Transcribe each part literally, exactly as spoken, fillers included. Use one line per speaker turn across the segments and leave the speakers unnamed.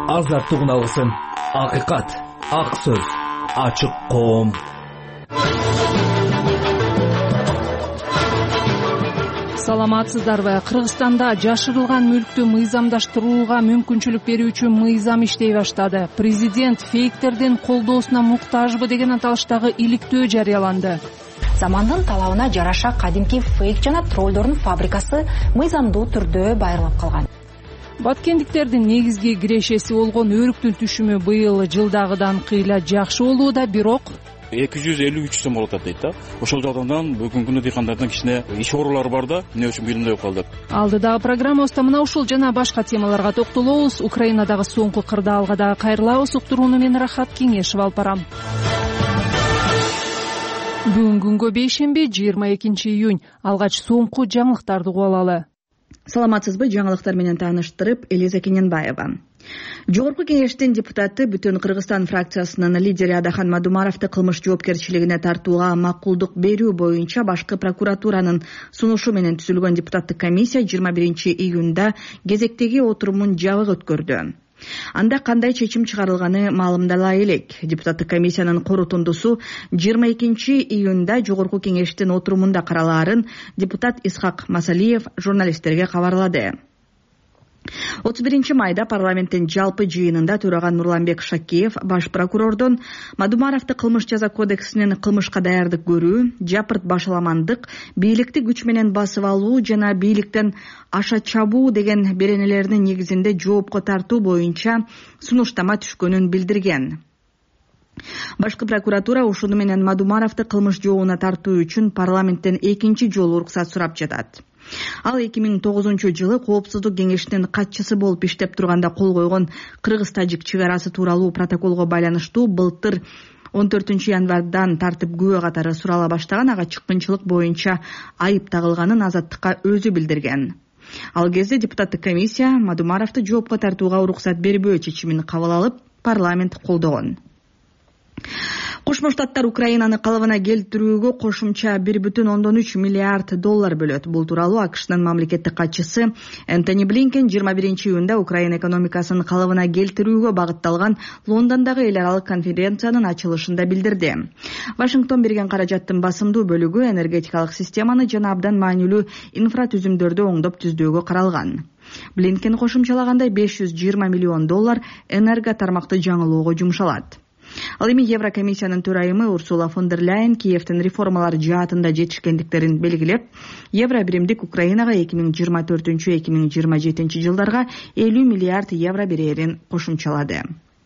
азаттык уналсын. Акыйкат, ак сөз, ачык коом.
Саламатсыздарбы? Кыргызстанда жашырылган мүлктү мыйзамдаштырууга мүмкүнчүлүк берүүчү мыйзам иштей баштады. Президент фейктердин колдоосуна муктажбы деген аталыштагы иликтөө жарыяланды.
Замандын талабына жараша кадимки фейк жана троллдордун фабрикасы мыйзамдуу түрдө байырлап калган.
Баткендиктердин негизги кирешеси болгон өрүктүн түшүмү быйыл жылдагыдан кыйла жакшы болууда, бирок
эки жүз элүү үч сом болуп атат дейт да. Ошол жагдан бүгүнкү күндө дыйкандардын кичине иш оорулары бар да, эмне үчүн билинбей калды.
Алдыдагы программабызда мына ушул жана башка темаларга токтолобуз. Украинадагы соңку кырдаалга дагы кайрылабыз. Уктурууну мен Рахат Кеңешева алып барам. Бүгүн күнгө бейшемби, жыйырма экинчи июнь. Алгач соңку жаңылыктарды угуп алалы.
Саламатсызбы? Жаңылыктар менен тааныштырып, Элиза Кененбаева. Жогорку кеңештин депутаты Бүтүн Кыргызстан фракциясынын лидери Адахан Мадумаровду кылмыш жоопкерчилигине тартууга макулдук берүү боюнча башкы прокуратуранын сунушу менен түзүлгөн депутаттык комиссия жыйырма биринчи июнда кезектеги отурумун жабык өткөрдү. Анда кандай чечим чыгарылганы маалымдала элек. Депутаттык комиссиянын корутундусу жыйырма экинчи июнда жогорку кеңештин отурумунда каралаарын депутат Исхак Масалиев журналисттерге кабарлады. отуз биринчи майда парламенттин жалпы жыйынында төраган Нурланбек Шакеев баш прокурордон Мадумаровду кылмыш жаза кодексинин кылмышка даярдык көрүү, жапырт башаламандык, бийликти күч менен басып алуу жана бийликтен аша чабуу деген беренелеринин негизинде жоопко тартуу боюнча сунуштама түшкөнүн билдирген. Башкы прокуратура ушуну менен Мадумаровду кылмыш жообуна тартуу үчүн парламенттен экинчи жолу уруксат сурап жатат. Ал эки миң тогузунчу жылы Коопсуздук кеңешинин катчысы болуп иштеп турганда кол койгон кыргыз-тажик чек арасы тууралуу протоколго байланыштуу былтыр он төртүнчү январдан тартып күбө катары сурала баштаган ага чыккынчылык боюнча айып тагылганын Азаттыкка өзү билдирген. Ал кезде депутаттык комиссия Мадумаровду жоопко тартууга уруксат бербөө чечимин кабыл алып, парламент колдогон. Кошмо Штаттар Украинаны калыбына келтирүүгө кошумча бир бүтүн ондон үч миллиард доллар бөлөт. Бул тууралуу АКШнын мамлекеттик катчысы Энтони Блинкен жыйырма биринчи июнда Украина экономикасын калыбына келтирүүгө багытталган Лондондогу эл аралык конференциянын ачылышында билдирди. Вашингтон берген каражаттын басымдуу бөлүгү энергетикалык системаны жана абдан маанилүү инфратүзүмдөрдү оңдоп түздөөгө каралган. Блинкен кошумчалагандай беш жүз жыйырма миллион доллар энерго тармакты жаңылоого жумшалат. Ал эми Еврокомиссиянын төрайымы Урсула фон дер Ляйен Киевтин реформалар жаатында жетишкендиктерин белгилеп, евро биримдик Украинага эки миң жыйырма төртүнчү - эки миң жыйырма жетинчи жылдарга элүү миллиард евро берерин кошумчалады.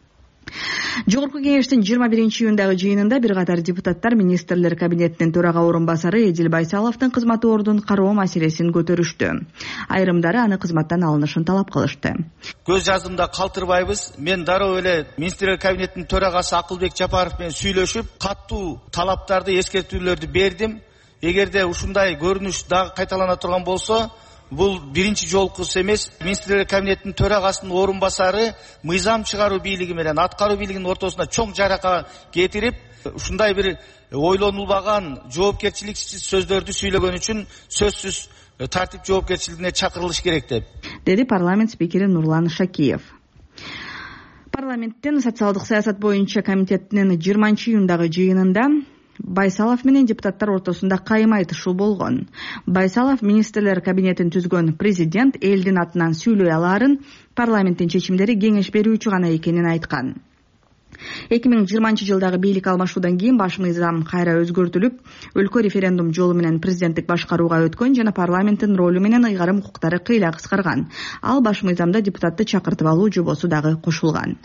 Жогорку кеңештин жыйырма биринчи июндагы жыйынында бир катар депутаттар министрлер кабинетинин төрага орун басары Эдил Байсаловдун кызмат ордун кароо маселесин көтөрүштү. Айрымдары аны кызматтан алынышын талап кылышты.
Көз жазымда калтырбайбыз. Мен дароо эле министрлер кабинетинин төрагасы Акылбек Жапаров менен сүйлөшүп, каттуу талаптарды, эскертүүлөрдү бердим. Эгерде ушундай көрүнүш дагы кайталана турган болсо, бул биринчи жолкусу эмес. Министрлер кабинетинин төрагасынын орун басары мыйзам чыгаруу бийлиги менен аткаруу бийлигинин ортосуна чоң жарака кетирип, ушундай бир ойлонулбаган жоопкерчиликсиз сөздөрдү сүйлөгөн үчүн сөзсүз тартип жоопкерчилигине чакырылыш керек деп
деди парламент спикери Нурлан Шакиев. Парламенттин социалдык саясат боюнча комитетинин жыйырманчы июндагы жыйынында Байсалов менен депутаттар ортосунда кайым айтышуу болгон. Байсалов министрлер кабинетин түзгөн президент элдин атынан сүйлөй алаарын, парламенттин чечимдери кеңеш берүүчү гана экенин айткан. эки миң жыйырманчы жылдагы бийлик алмашуудан кийин баш мыйзам кайра өзгөртүлүп, өлкө референдум жолу менен президенттик башкарууга өткөн жана парламенттин ролу менен ыйгарым укуктары кыйла кыскарган. Ал баш мыйзамда депутатты чакыртып алуу жобосу дагы кошулган.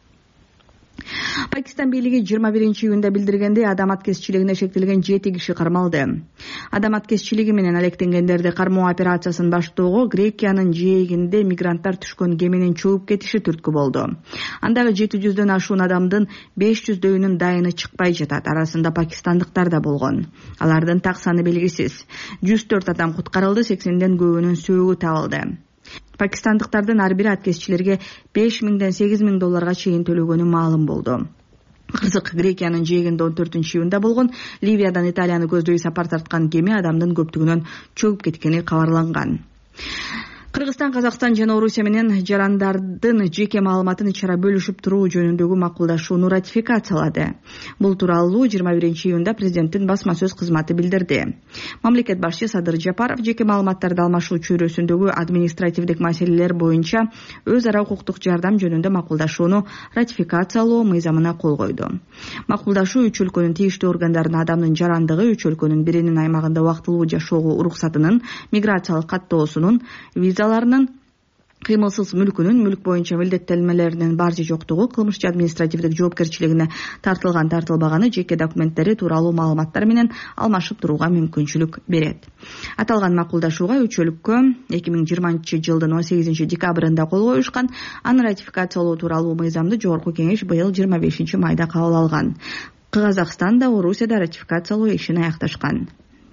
Пакистан бийлиги жыйырма биринчи июнда билдиргендей, адам аткезчилигине шектелген жети киши кармалды. Адам аткезчилиги менен алектенгендерди кармоо операциясын баштоого Грекиянын жээгинде мигранттар түшкөн кеменин чөгүп кетиши түрткү болду. Андагы жети жүздөн ашуун адамдын беш жүздөйүнүн дайыны чыкпай жатат. Арасында пакистандыктар да болгон. Алардын так саны белгисиз. жүз төрт адам куткарылды, сексенден көбүнүн сөөгү табылды. Пакистандыктардын ар бири аткезчилерге беш миңден сегиз миң долларга чейин төлөгөнү маалым болду. Кырсык Грекиянын жээгинде он төртүнчү июнда болгон Ливиядан Италияны көздөй сапар тарткан кеме адамдын көптүгүнөн чөгүп кеткени кабарланган. Кыргызстан, Казакстан жана Орусия менен жарандардын жеке маалыматын ичара бөлүшүп туруу жөнүндөгү макулдашууну ратификациялады. Бул тууралуу жыйырма биринчи июнда президенттин басма сөз кызматы билдирди. Мамлекет башчы Садыр Жапаров жеке маалыматтарды алмашуу чөйрөсүндөгү административдик маселелер боюнча өз ара укуктук жардам жөнүндө макулдашууну ратификациялоо мыйзамына кол койду. Макулдашуу үч өлкөнүн тийиштүү органдарынын адамдын жарандыгы, үч өлкөнүн биринин аймагында убактылуу жашоого уруксатынын, миграциялык каттоосунун, визаларынын, кыймылсыз мүлкүнүн, мүлк боюнча милдеттенмелеринин бар же жоктугу, кылмыш же административдик жоопкерчилигине тартылган тартылбаганы, жеке документтери тууралуу маалыматтар менен алмашып турууга мүмкүнчүлүк берет. Аталган макулдашууга үч өлкө эки миң жыйырманчы жылдын он сегизинчи декабрында кол коюшкан. Аны ратификациялоо тууралуу мыйзамды Жогорку Кеңеш быйыл жыйырма бешинчи майда кабыл алган. Казакстан да, Орусия да ратификациялоо ишин аякташкан.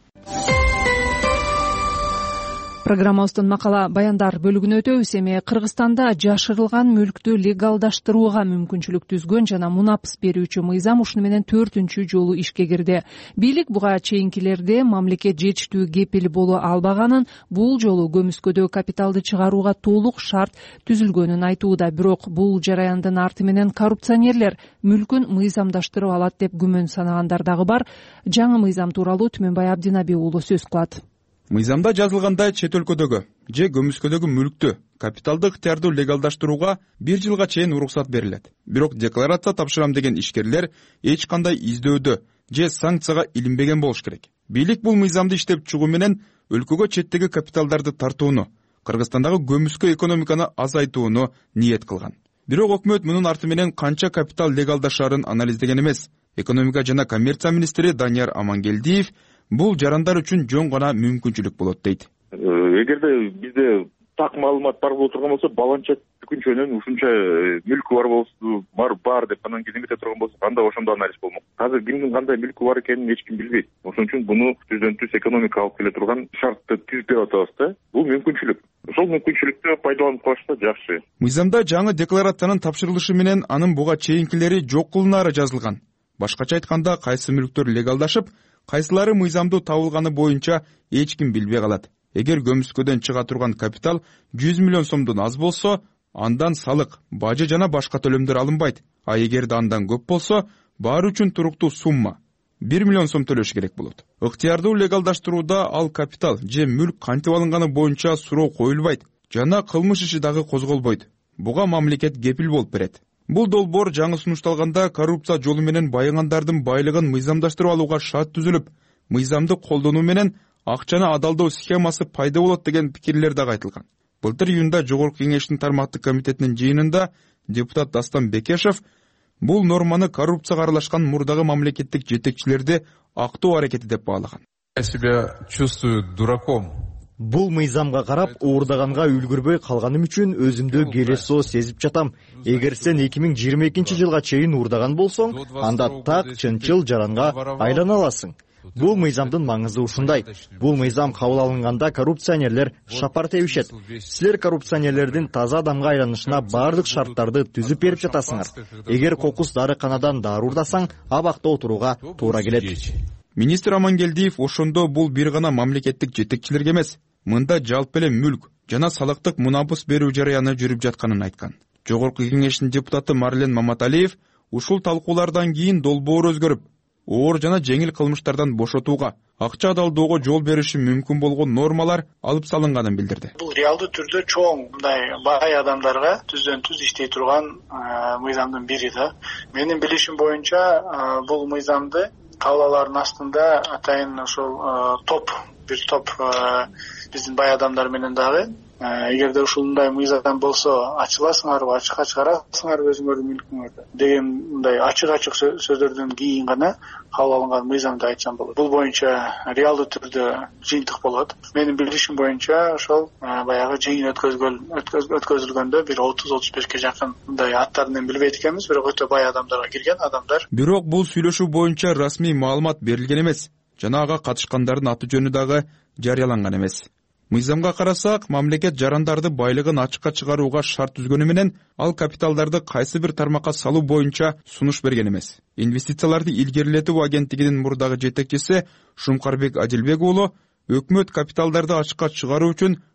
Программабыздын макала баяндар бөлүгүнө өтөбүз. Эми Кыргызстанда жашырылган мүлктү легалдаштырууга мүмкүнчүлүк түзгөн жана мунапыс берүүчү мыйзам ушуну менен төртүнчү жолу ишке кирди. Бийлик буга чейинкилерде мамлекет жетиштүү кепил боло албаганын, бул жолу көмүскөдө капиталды чыгарууга толук шарт түзүлгөнүн айтууда. Бирок бул жараяндын арты менен коррупционерлер мүлкүн мыйзамдаштырып алат деп күмөн санагандар дагы бар. Жаңы мыйзам тууралуу Түмөнбай Абдинаби уулу сөз кылат.
Мыйзамда жазылгандай чет өлкөдөгү же көмүскөдөгү мүлктү капиталды ыктыярдуу легалдаштырууга бир жылга чейин уруксат берилет. Бирок декларация тапшырам деген ишкерлер эч кандай издөөдө же санкцияга илинбеген болуш керек. Бийлик бул мыйзамды иштеп чыгуу менен өлкөгө четтеги капиталдарды тартууну, Кыргызстандагы көмүскө экономиканы азайтууну ниет кылган. Бирок өкмөт мунун арты менен канча капитал легалдашарын анализдеген эмес. Экономика жана коммерция министри Данияр Амангелдиев бул жарандар үчүн жөн гана мүмкүнчүлүк болот дейт.
Эгерде бизде так маалымат бар боло турган болсо, баланча күнчөнөн ушунча мүлкү бар болсу, бар бар деп анан кийин эмете турган болсо, анда ошондо анализ болмок. Азыр кимдин кандай мүлкү бар экенин эч ким билбейт. Ошон үчүн буну түздөн түз экономика алып келе турган шартты түзүп берип атабыз да. Бул мүмкүнчүлүк. Ошол мүмкүнчүлүктү пайдаланып коюшса жакшы.
Мыйзамда жаңы декларациянын тапшырылышы менен анын буга чейинкилери жок кылынаары жазылган. Башкача айтканда, кайсы мүлктөр легалдашып, кайсылары мыйзамдуу табылганы боюнча эч ким билбей калат. Эгер көмүскөдөн чыга турган капитал жүз миллион сомдон аз болсо, андан салык, бажы жана башка төлөмдөр алынбайт. А эгерде андан көп болсо, баары үчүн туруктуу сумма бир миллион сом төлөш керек болот. Ыктыярдуу легалдаштырууда ал капитал же мүлк кантип алынганы боюнча суроо коюлбайт жана кылмыш иши дагы козголбойт. Буга мамлекет кепил болуп берет. Бул долбоор жаңы сунушталганда коррупция жолу менен байыгандардын байлыгын мыйзамдаштырып алууга шарт түзүлүп, мыйзамды колдонуу менен акчаны адалдоо схемасы пайда болот деген пикирлер дагы айтылган. Былтыр июнда Жогорку Кеңештин тармактык комитетинин жыйынында депутат Дастан Бекешев бул норманы коррупцияга аралашкан мурдагы мамлекеттик жетекчилерди актоо аракети деп баалаган.
Я себя чувствую дураком.
Бул мыйзамга карап уурдаганга үлгүрбөй калганым үчүн өзүмдү келесоо сезип жатам. Эгер сен эки миң жыйырма экинчи жылга чейин уурдаган болсоң, анда так чынчыл жаранга айлана аласың. Бул мыйзамдын маңызы ушундай. Бул мыйзам кабыл алынганда коррупционерлер шапар тебишет. Силер коррупционерлердин таза адамга айланышына бардык шарттарды түзүп берип жатасыңар. Эгер кокус дарыканадан дары уурдасаң, абакта отурууга туура келет.
Министр Амангелдиев ошондо бул бир гана мамлекеттик жетекчилерге эмес, мында жалпы эле мүлк жана салыктык мунапыс берүү жараяны жүрүп жатканын айткан. Жогорку Кеңештин депутаты Марлен Маматалиев ушул талкуулардан кийин долбоор өзгөрүп, оор жана жеңил кылмыштардан бошотууга, акча адалдоого жол бериши мүмкүн болгон нормалар алып салынганын билдирди.
Бул реалдуу түрдө чоң мындай бай адамдарга түздөн түз иштей турган мыйзамдын бири да. Менин билишим боюнча бул мыйзамды кабыл астында атайын ошол топ бир топ биздин бай адамдар менен дагы эгерде ушундай мыйзам болсо ачыласыңарбы, ачыкка чыгарасыңарбы өзүңөрдүн мүлкүңөрдү деген мындай ачык-ачык сөздөрдөн кийин гана кабыл алынган мыйзамды айтсам болот. Бул боюнча реалдуу түрдө жыйынтык болот. Менин билишим боюнча ошол баягы жыйын өткөзүлгөндө бир отуз отуз бешке жакын мындай аттарын билбейт экенбиз, бирок өтө бай адамдарга кирген адамдар.
Бирок бул сүйлөшүү боюнча расмий маалымат берилген эмес жана ага катышкандардын аты жөнү дагы жарыяланган эмес. Мыйзамга карасак, мамлекет жарандарды байлыгын ачыкка чыгарууга шарт түзгөнү менен ал капиталдарды кайсы бир тармакка салуу боюнча сунуш берген эмес. Инвестицияларды илгерилетүү агенттигинин мурдагы жетекчиси Шумкарбек Адилбек уулу өкмөт капиталдарды ачыкка чыгаруу үчүн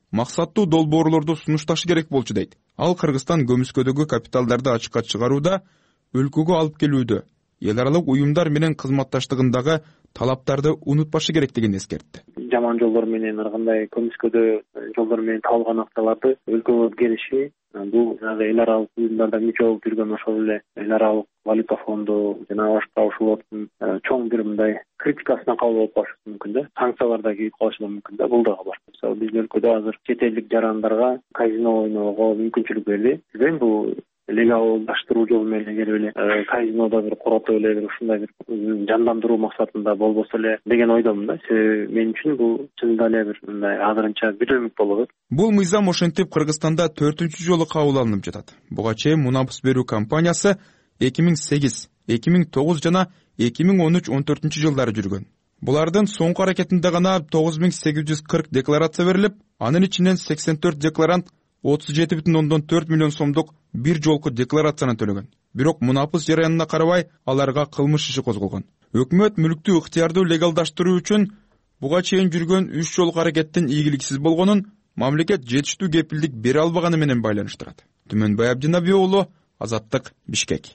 максаттуу долбоорлорду сунушташы керек болчу дейт. Ал Кыргызстан көмүскөдөгү капиталдарды ачыкка чыгарууда, өлкөгө алып келүүдө, эл аралык уюмдар менен кызматташтыгындагы талаптарды унутпашы керектигин эскертти.
Жаман жолдор менен ар кандай көмүскөдө жолдор менен табылган акчаларды өлкөгө келиши, бул жанагы эл аралык уюмдарда мүчө болуп жүргөн ошол эле эл аралык валюта фонду жана башка ошолордун чоң бир мындай критикасына кабыл болуп калышы мүмкүн да, санкциялар да кийип калышы мүмкүн да, бул дагы бар. Мисалы биздин өлкөдө азыр чет элдик жарандарга казино ойноого мүмкүнчүлүк берди. Бизен бул легалдаштыруу жолу менен эгер эле казинода бир коротуп эле бир ушундай бир жандандыруу максатында болбосо эле деген ойдомун да. Себеби мен үчүн бул чынында эле бир мындай азырынча бирөмүк болот.
Бул мыйзам ошентип Кыргызстанда төртүнчү жолу кабыл алынып жатат. Буга чейин мунапыс берүү компаниясы эки миң сегиз, эки миң тогуз жана эки миң он үч он төртүнчү жылдары жүргөн. Булардын соңку аракетинде гана тогуз миң сегиз жүз кырк декларация берилип, анын ичинен сексен төрт декларант отуз жети бүтүн ондон төрт миллион сомдук бир жолку декларацияны төлөгөн. Бирок мунапыс жараянына карабай аларга кылмыш иши козголгон. Өкмөт мүлктү ыктыярдуу легалдаштыруу үчүн буга чейин жүргөн үч жолку аракеттин ийгиликсиз болгонун мамлекет жетиштүү кепилдик бере албаганы менен байланыштырат. Түмөнбай Абдинаби уулу, Азаттык, Бишкек.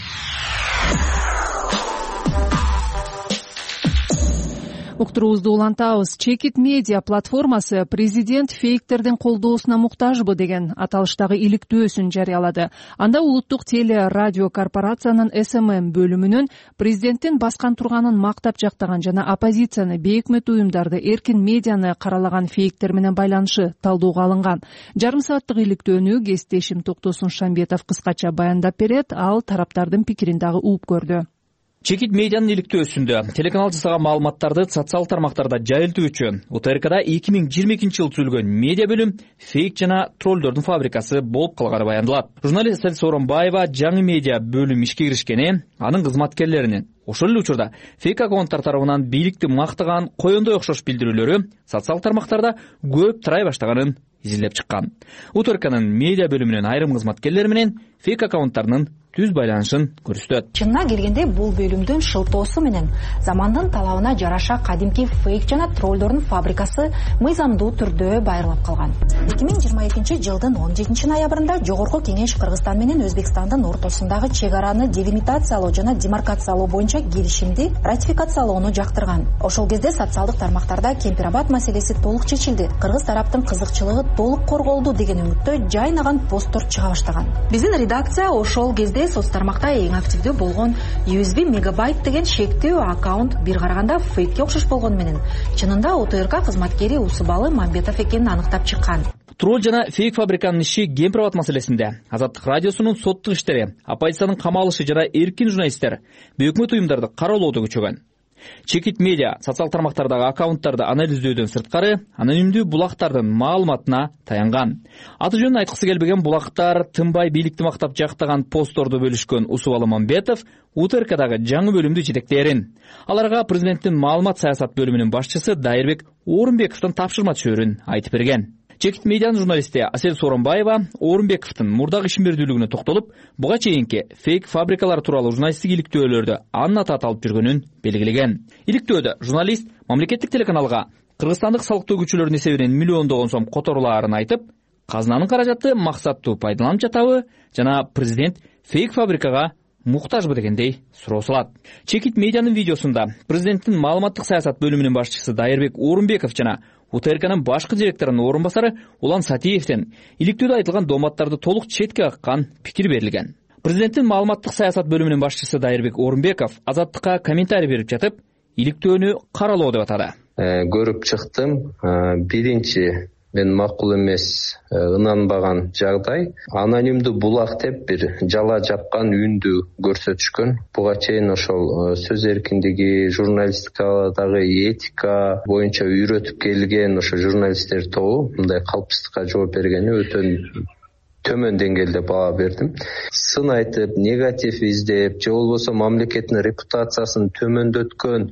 Уктуруубузду улантабыз. Чекит медиа платформасы президент фейктердин колдоосуна муктажбы деген аталыштагы иликтөөсүн жарыялады. Анда улуттук теле радио корпорациянын эс эм эм бөлүмүнүн президенттин баскан турганын мактап жактаган жана оппозицияны, бейөкмөт уюмдарды, эркин медианы каралаган фейктер менен байланышы талдоого алынган. Жарым сааттык иликтөөнү кесиптешим Токтосун Шамбетов кыскача баяндап берет. Ал тараптардын пикирин дагы угуп көрдү.
Чекит медианын иликтөөсүндө телеканал жасаган маалыматтарды социалдык тармактарда жайылтуу үчүн У Т Р Кда эки миң жыйырма экинчи жылы түзүлгөн медиа бөлүм фейк жана троллдордун фабрикасы болуп калганы баяндалат. Журналист Асель Сооронбаева жаңы медиа бөлүм ишке киришкени, анын кызматкерлеринин ошол эле учурда фейк аккаунттар тарабынан бийликти мактаган коёндой окшош билдирүүлөрү социалдык тармактарда көп тарай баштаганын изилдеп чыккан. У Т Р Кнын медиа бөлүмүнүн айрым кызматкерлери менен фейк аккаунттарынын түз байланышын көрсөтөт.
Чынына келгенде бул бөлүмдүн шылтоосу менен замандын талабына жараша кадимки фейк жана троллдордун фабрикасы мыйзамдуу түрдө байырлап калган. эки миң жыйырма экинчи жылдын он жетинчи ноябрында Жогорку Кеңеш Кыргызстан менен Өзбекстандын ортосундагы чек араны делимитациялоо жана демаркациялоо боюнча келишимди ратификациялоону жактырган. Ошол кезде социалдык тармактарда кемпир-абад маселеси толук чечилди. Кыргыз тараптын кызыкчылыгы толук корголду деген үмүттө жайнаган посттор чыга баштаган. Биздин редакция ошол кезде соц тармакта эң активдүү болгон U S B мегабайт деген шектүү аккаунт бир караганда фейкке окшош болгону менен чынында У Т Р К кызматкери Усубалы Мамбетов экенин аныктап чыккан.
Тролл жана фейк фабриканын иши кемпир-абад маселесинде Азаттык радиосунун соттук иштери, оппозициянын камалышы жана эркин журналисттер бейөкмөт уюмдарды кароолоодо күчөгөн. Чекит медиа социал тармактардагы аккаунттарды анализдөөдөн сырткары анонимдүү булактардын маалыматына таянган. Аты жөнүн айткысы келбеген булактар тынбай бийликти мактап жактаган постторду бөлүшкөн Усубалы Мамбетов У Т Р Кдагы жаңы бөлүмдү жетектерин. Аларга президенттин маалымат саясат бөлүмүнүн башчысы Дайырбек Орунбековдун тапшырма түшөрүн айтып берген. Чекит медианын журналисти Асель Сооронбаева Орунбековдун мурдагы ишмердүүлүгүнө токтолуп, буга чейинки фейк фабрикалар тууралуу журналисттик иликтөөлөрдө анын аты аталып жүргөнүн белгилеген. Иликтөөдө журналист мамлекеттик телеканалга кыргызстандык салык төгүүчүлөрдүн эсебинен миллиондогон сом которулаарын айтып, казынанын каражаты максаттуу пайдаланып жатабы жана президент фейк фабрикага муктажбы дегендей суроо салат. Чекит медианын видеосунда президенттин маалыматтык саясат бөлүмүнүн башчысы Дайырбек Орунбеков жана У Т Р Кнын башкы директорунун орун басары Улан Сатиевден иликтөөдө айтылган дооматтарды толук четке каккан пикир берилген. Президенттин маалыматтык саясат бөлүмүнүн башчысы Дайырбек Орунбеков Азаттыкка комментарий берип жатып, иликтөөнү каралоо деп атады.
Көрүп чыктым. Биринчи мен макул эмес, ынанбаган жагдай анонимдүү булак деп бир жала жапкан үндү көрсөтүшкөн. Буга чейин ошол сөз эркиндиги, журналистикадагы этика боюнча үйрөтүп келген ошо журналисттер тобу мындай калпыстыкка жооп бергени өтө төмөн деңгээлде баа бердим. Сын айтып, негатив издеп, же болбосо мамлекеттин репутациясын төмөндөткөн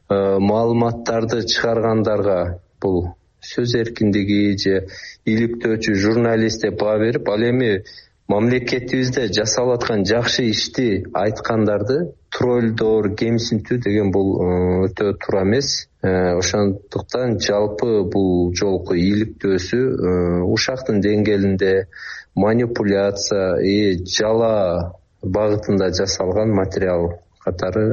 маалыматтарды чыгаргандарга бул сөз эркиндиги же иликтөөчү журналист деп баа берип, ал эми мамлекетибизде жасалып аткан жакшы ишти айткандарды троллдор, кемсинтүү деген бул өтө туура эмес. ошондуктан жалпы бул жолку иликтөөсү ушактын деңгээлинде манипуляция и жала багытында жасалган материал катары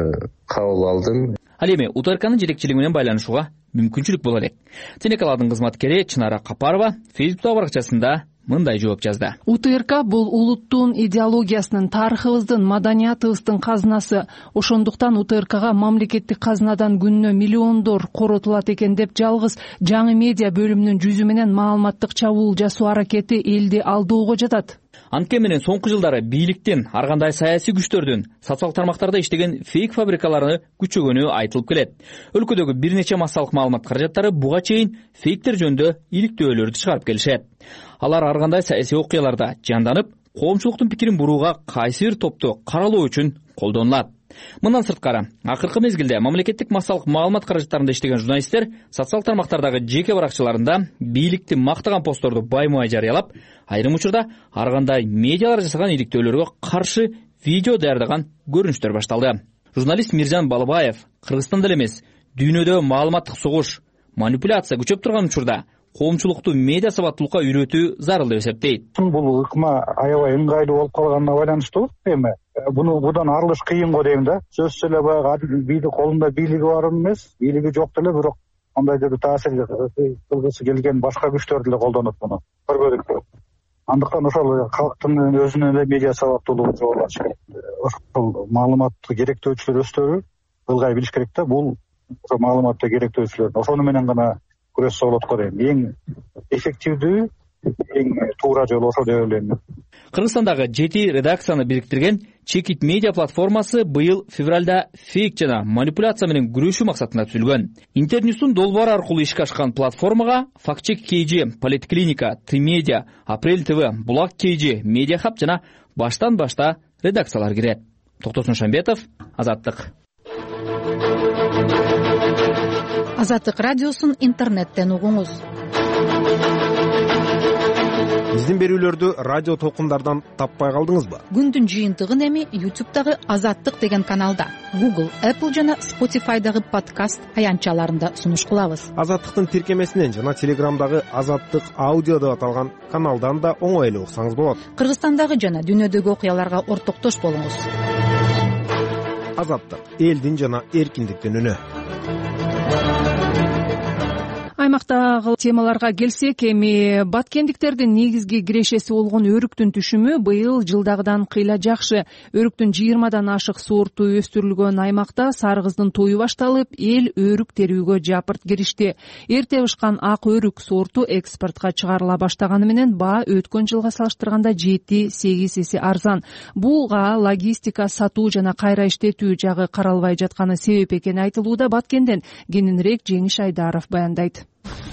кабыл алдым.
Ал эми УТРКнын жетекчилиги менен байланышууга мүмкүнчүлүк боло элек. Телекаладын кызматкери Чынара Капарова Фейсбуктагы баракчасында мындай жооп жазды.
УТРК бул улуттун идеологиясынын, тарыхыбыздын, маданиятыбыздын казынасы. Ошондуктан УТРКга мамлекеттик казынадан күнүнө миллиондор коротулат экен деп жалгыз жаңы медиа бөлүмүнүн жүзү менен маалыматтык чабуул жасоо аракети элди алдаууга жатат.
Анткени менен соңку жылдары бийликтин, ар кандай саясий күчтөрдүн социалдык тармактарда иштеген фейк фабрикалары күчөгөнү айтылып келет. Өлкөдөгү бир нече массалык маалымат каражаттары буга чейин фейктер жөнүндө иликтөөлөрдү чыгарып келишет. Алар ар кандай саясий окуяларда жанданып, коомчулуктун пикирин бурууга кайсы бир топту каралоо үчүн колдонулат. Мындан сырткары, акыркы мезгилде мамлекеттик массалык маалымат каражаттарында иштеген журналисттер социалдык тармактардагы жеке баракчаларында бийликти мактаган постторду баймай жарыялап, айрым учурда ар кандай медиалар жасаган иликтөөлөргө каршы видео даярдаган көрүнүштөр башталды. Журналист Миржан Балыбаев Кыргызстанда эле эмес, дүйнөдө маалыматтык согуш, манипуляция күчөп турган учурда коомчулукту медиа сабаттуулукка үйрөтүү зарыл деп эсептейт.
Бул ыкма аябай ыңгайлуу болуп калганына байланыштуу эми буну будан арылыш кыйын го дейм да. Сөзсүз эле баягы бийлик колунда бийлиги бар эмес, бийлиги жок деле, бирок кандайдыр таасир кылгысы келген башка күчтөр деле колдонот муну. Көргөдүк. Андыктан ошол калктын өзүнүн эле медиа сабаттуулугун жогорулаш керек. Ошол маалыматты керектөөчүлөр өздөрү ылгай билиш керек да. Бул ошо маалыматты керектөөчүлөр ошону менен гана күрөшсө болот го дейм. Эң эффективдүү, эң туура жол ошо деп ойлойм.
Кыргызстандагы жети редакцияны бириктирген Чекит медиа платформасы быйыл февралда фейк жана манипуляция менен күрөшүү максатында түзүлгөн. Интерньюстун долбоор аркылуу ишке ашкан платформага Фактчек кей джи, Политклиника, Т-медиа, Апрель ТВ, Булак кей джи, Медиахаб жана баштан башта редакциялар кирет. Токтосун Шамбетов, Азаттык.
Азаттык радиосун интернеттен угуңуз.
Биздин берүүлөрдү радио толкундардан таппай калдыңызбы?
Күндүн жыйынтыгын эми ютубтагы Азаттык деген каналда, Google, Apple жана Spotify'дагы подкаст аянтчаларында сунуш кылабыз.
Азаттыктын тиркемесинен жана Телеграмдагы Азаттык аудио деп аталган каналдан да оңой эле уксаңыз болот.
Кыргызстандагы жана дүйнөдөгү окуяларга ортоктош болуңуз.
Азаттык — элдин жана эркиндиктин үнү.
Аймактагы темаларга келсек, эми баткендиктердин негизги кирешеси болгон өрүктүн түшүмү быйыл жылдагыдан кыйла жакшы. Өрүктүн жыйырмадан ашык сорту өстүрүлгөн аймакта сарыгыздын тою башталып, эл өрүк терүүгө жапырт киришти. Эрте бышкан ак өрүк сорту экспортко чыгарыла баштаганы менен баа өткөн жылга салыштырганда жети сегиз эсе арзан. Буга логистика, сатуу жана кайра иштетүү жагы каралбай жатканы себеп экени айтылууда. Баткенден кененирээк Жеңиш Айдаров баяндайт.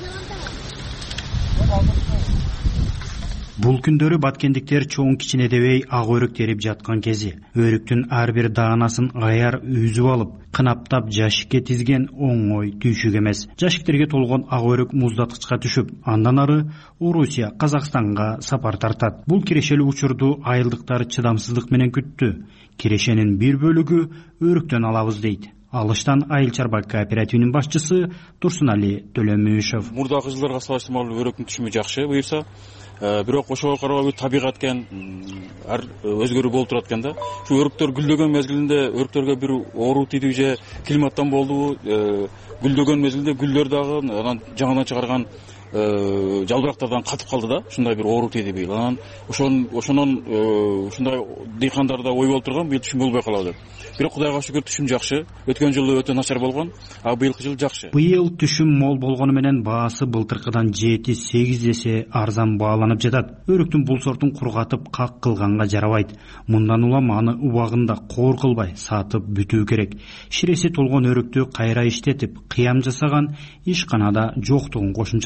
Бул күндөрү баткендиктер чоң кичине дебей ак өрүк терип жаткан кези. Өрүктүн ар бир даанасын аяр үзүп алып, кынаптап жашикке тизген оңой түйшүк эмес. Жашиктерге толгон ак өрүк муздаткычка түшүп, андан ары Орусия, Казакстанга сапар тартат. Бул кирешелүү учурду айылдыктар чыдамсыздык менен күттү. Кирешенин бир бөлүгү өрүктөн алабыз дейт. Алыштан айыл чарба кооперативинин башчысы Турсунали Төлөмүшев.
Мурдагы жылдарга салыштырмалуу өрүктүн түшүмү жакшы буюрса, бирок ошого карабай табигат экен, ар өзгөрүү болуп турат экен да. Ушу өрүктөр гүлдөгөн мезгилинде өрүктөргө бир оору тийди же климаттан болдубу, гүлдөгөн мезгилде гүлдөр дагы анан жаңадан чыгарган жалбырактардан катып калды да, ушундай бир оору тийди быйыл. Анан ошон ошонун ушундай дыйкандарда ой болуп турган, быйыл түшүм болбой калабы деп. Бирок Кудайга шүгүр түшүм жакшы. Өткөн жылы өтө начар болгон, а быйылкы жыл жакшы.
Быйыл түшүм мол болгону менен баасы былтыркыдан жети сегиз эсе арзан бааланып жатат. Өрүктүн бул сортун кургатып как кылганга жарабайт. Мындан улам аны убагында коор кылбай сатып бүтүү керек. Ширеси толгон өрүктү кайра иштетип, кыям жасаган ишканада жоктугун кошумчалайт.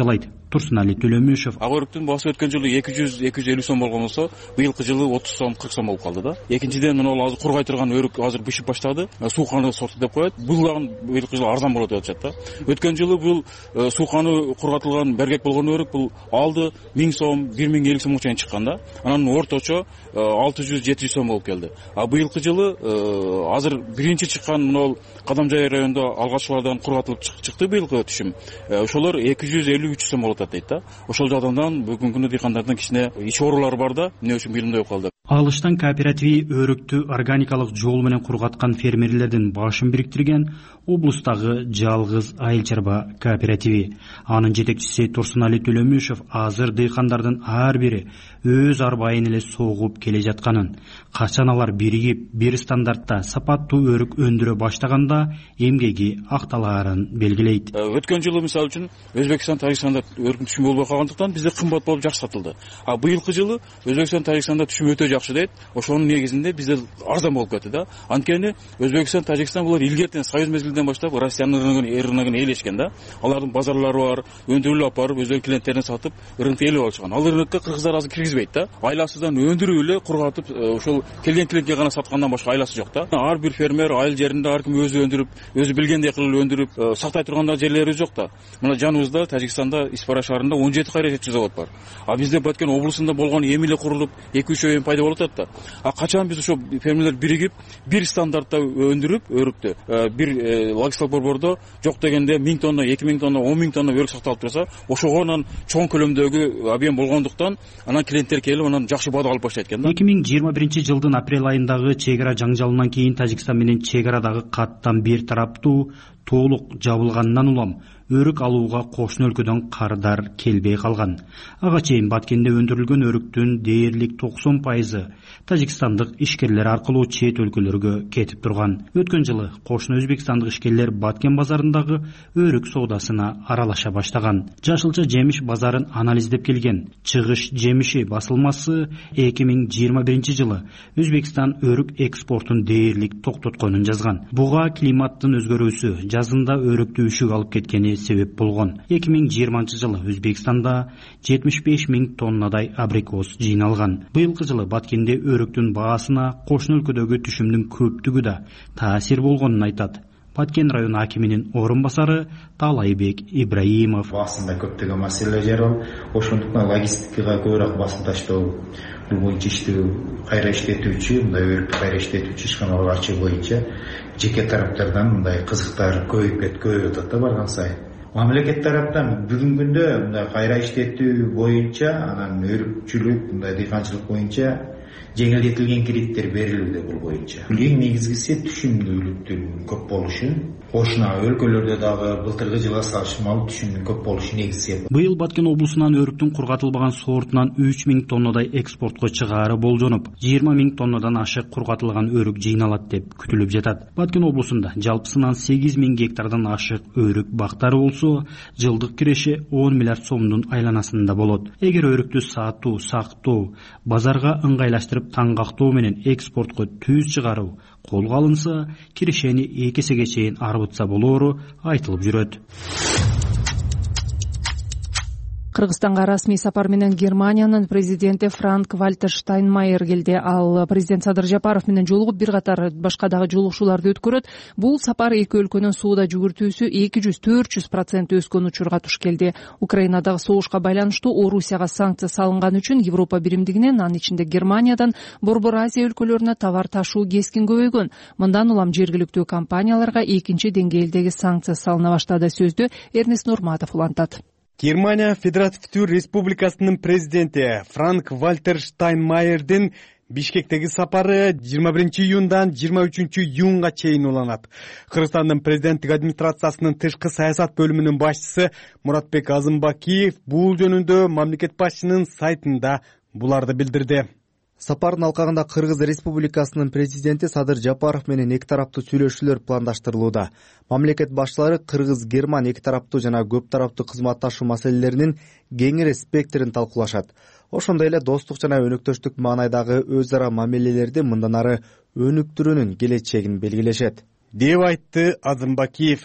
Турсунали Төлөмүшев.
Ак өрүктүн баасы өткөн жылы эки жүз эки жүз элүү сом болгон болсо, быйылкы жылы отуз сом кырк сом болуп калды да. Экинчиден, мына азыр кургай турган өрүк азыр бышып баштады. Сууканы сорты деп коет. Бул дагы быйылкы жылы арзан болот деп атышат да. Өткөн жылы бул сууканы кургатылган бергек болгон өрүк бул алды миң сом, бир миң элүү сомго чейин чыккан да. Анан орточо алты жүз жети жүз сом болуп келди. А быйылкы жылы азыр биринчи чыккан мына Кадамжай районунда алгачкылардан кургатылып чыкты быйылкы түшүм. Ошолор эки жүз элүү үч жүз сом болот дейт да. Ошол жагдан бүгүнкү күндө дыйкандардын кичине иш оорулары бар да, эмне үчүн быйылындай болуп калды.
Алыштан кооперативи өрүктү органикалык жол менен кургаткан фермерлердин башын бириктирген облустагы жалгыз айыл чарба кооперативи. Анын жетекчиси Турсунали Төлөмүшев азыр дыйкандардын ар бири өз арбайын эле согуп келе жатканын, качан алар биригип бир стандартта сапаттуу өрүк өндүрө баштаганда эмгеги акталаарын белгилейт.
Өткөн жылы мисалы үчүн Өзбекстан, Тажикстанда өрүктүн түшүмү болбой калгандыктан бизде кымбат болуп жакшы сатылды. А быйылкы жылы Өзбекстан, Тажикстанда түшүм өтө жакшы дейт. Ошонун негизинде бизде арзан болуп кетти да. Анткени Өзбекстан, Тажикстан булар илгертен союз мезгилинен баштап Россиянын рыногун ээлешкен да. Алардын базарлары бар, өндүрүлүп алып барып өздөрүнүн клиенттерине сатып, рынокто ээлеп алышкан. Ал рынокко кыргыздар азыр киргизбейт да. Айласыздан өндүрүп эле кургатып, ошол келген клиентке гана саткандан башка айласы жок да. Ар бир фермер айыл жеринде ар ким өзү өндүрүп, өзү билгендей кылып өндүрүп, сактай турган жерлери жок да. Мына жаныбызда Тажикстанда Испара шаарында он жети кайра жетчү завод бар. А бизде Баткен облусунда болгон эми эле курулуп, эки үч үй пайда болуп атат да. А качан биз ошо фермерлер биригип, бир стандартта өндүрүп, өрүктү бир логистикалык борбордо жок дегенде миң тонна, эки миң тонна, он миң тонна өрүк сакталып турса, ошогонан чоң көлөмдөгү объем болгондуктан анан клиенттер келип, анан жакшы баада алып баштайт экен да.
эки миң жыйырма биринчи жылдын апрель айындагы чек ара жаңжалынан кийин Тажикстан менен чек арадагы каттан бир тараптуу толук жабылгандан улам өрүк алууга кошуна өлкөдөн кардар келбей калган. Ага чейин Баткенде өндүрүлгөн өрүктүн дээрлик токсон пайызы тажикстандык ишкерлер аркылуу чет өлкөлөргө кетип турган. Өткөн жылы кошуна өзбекстандык ишкерлер Баткен базарындагы өрүк соодасына аралаша баштаган. Жашылча жемиш базарын анализдеп келген Чыгыш жемиши басылмасы эки миң жыйырма биринчи жылы Өзбекстан өрүк экспортун дээрлик токтотконун жазган. Буга климаттын өзгөрүүсү, жазында өрүктү үшүк алып кеткени себеп болгон. эки миң жыйырманчы жылы Өзбекстанда жетимиш беш миң тоннадай абрикос жыйналган. Быйылкы жылы Баткенде өрүктүн баасына кошуна өлкөдөгү түшүмдүн көптүгү да таасир болгонун айтат Баткен район акиминин орун басары Талайбек Ибраимов.
Баасында көптөгөн маселелер жаралып, ошондуктан логистикага көбүрөөк басым таштоо, бул боюнча иштөө кайра иштетүүчү, мындай өрүктү кайра иштетүүчү ишканалар ачуу боюнча жеке тараптардан мындай кызыктар көбөйүп кетип көбөйүп атат да барган сайын. Мамлекет тараптан бүгүнкү күндө мындай кайра иштетүү боюнча, анан өрүкчүлүк, мындай дыйканчылык боюнча жеңилдетилген кредиттер берилүүдө бул боюнча. Эң негизгиси түшүмдүүлүктүн көп болушу. Кошуна өлкөлөрдө дагы былтыркы жылга салыштырмалуу түшүмдүн көп болушу негизи.
Быйыл Баткен облусунан өрүктүн кургатылбаган сортунан үч миң тоннадай экспортко чыгаары болжонуп, жыйырма миң тоннадан ашык кургатылган өрүк жыйналат деп күтүлүп жатат. Баткен облусунда жалпысынан сегиз миң гектардан ашык өрүк бактары болсо, жылдык киреши он миллиард сомдун айланасында болот. Эгер өрүктү сатуу, сактоо, базарга ыңгайлаштырып таңгактоо менен экспортко түз чыгаруу колго алынса, кирешени эки эсеге чейин арбытса болоору айтылып жүрөт.
Кыргызстанга расмий сапар менен Германиянын президенти Франк Вальтер Штайнмайер келди. Ал президент Садыр Жапаров менен жолугуп бир катар башка дагы жолугушууларды өткөрөт. Бул сапар эки өлкөнүн сууда жүгүртүүсү эки жүз төрт жүз процент өскөн учурга туш келди. Украинадагы согушка байланыштуу Орусияга санкция салынган үчүн Европа биримдигинен, анын ичинде Германиядан Борбор Азия өлкөлөрүнө товар ташуу кескин көбөйгөн. Мындан улам жергиликтүү компанияларга экинчи деңгээлдеги санкция салына баштады. Сөздү Эрнест Нурматов улантат.
Германия Федеративдүү Республикасынын президенти Франк Вальтер Штайнмайердин Бишкектеги сапары жыйырма биринчи июндан жыйырма үчүнчү июнга чейин уланат. Кыргызстандын президенттик администрациясынын тышкы саясат бөлүмүнүн башчысы Муратбек Азымбакиев бул жөнүндө мамлекет башчынын сайтында буларды билдирди.
Сапардын алкагында Кыргыз Республикасынын президенти Садыр Жапаров менен эки тараптуу сүйлөшүүлөр пландаштырылууда. Мамлекет башчылары Кыргыз-Герман эки тараптуу жана көп тараптуу кызматташуу маселелеринин кеңири спектрин талкуулашат. Ошондой эле достук жана өнөктөштүк маанайдагы өз ара мамилелерди мындан ары өнүктүрүүнүн келечегин белгилешет,
деп айтты Азымбакиев.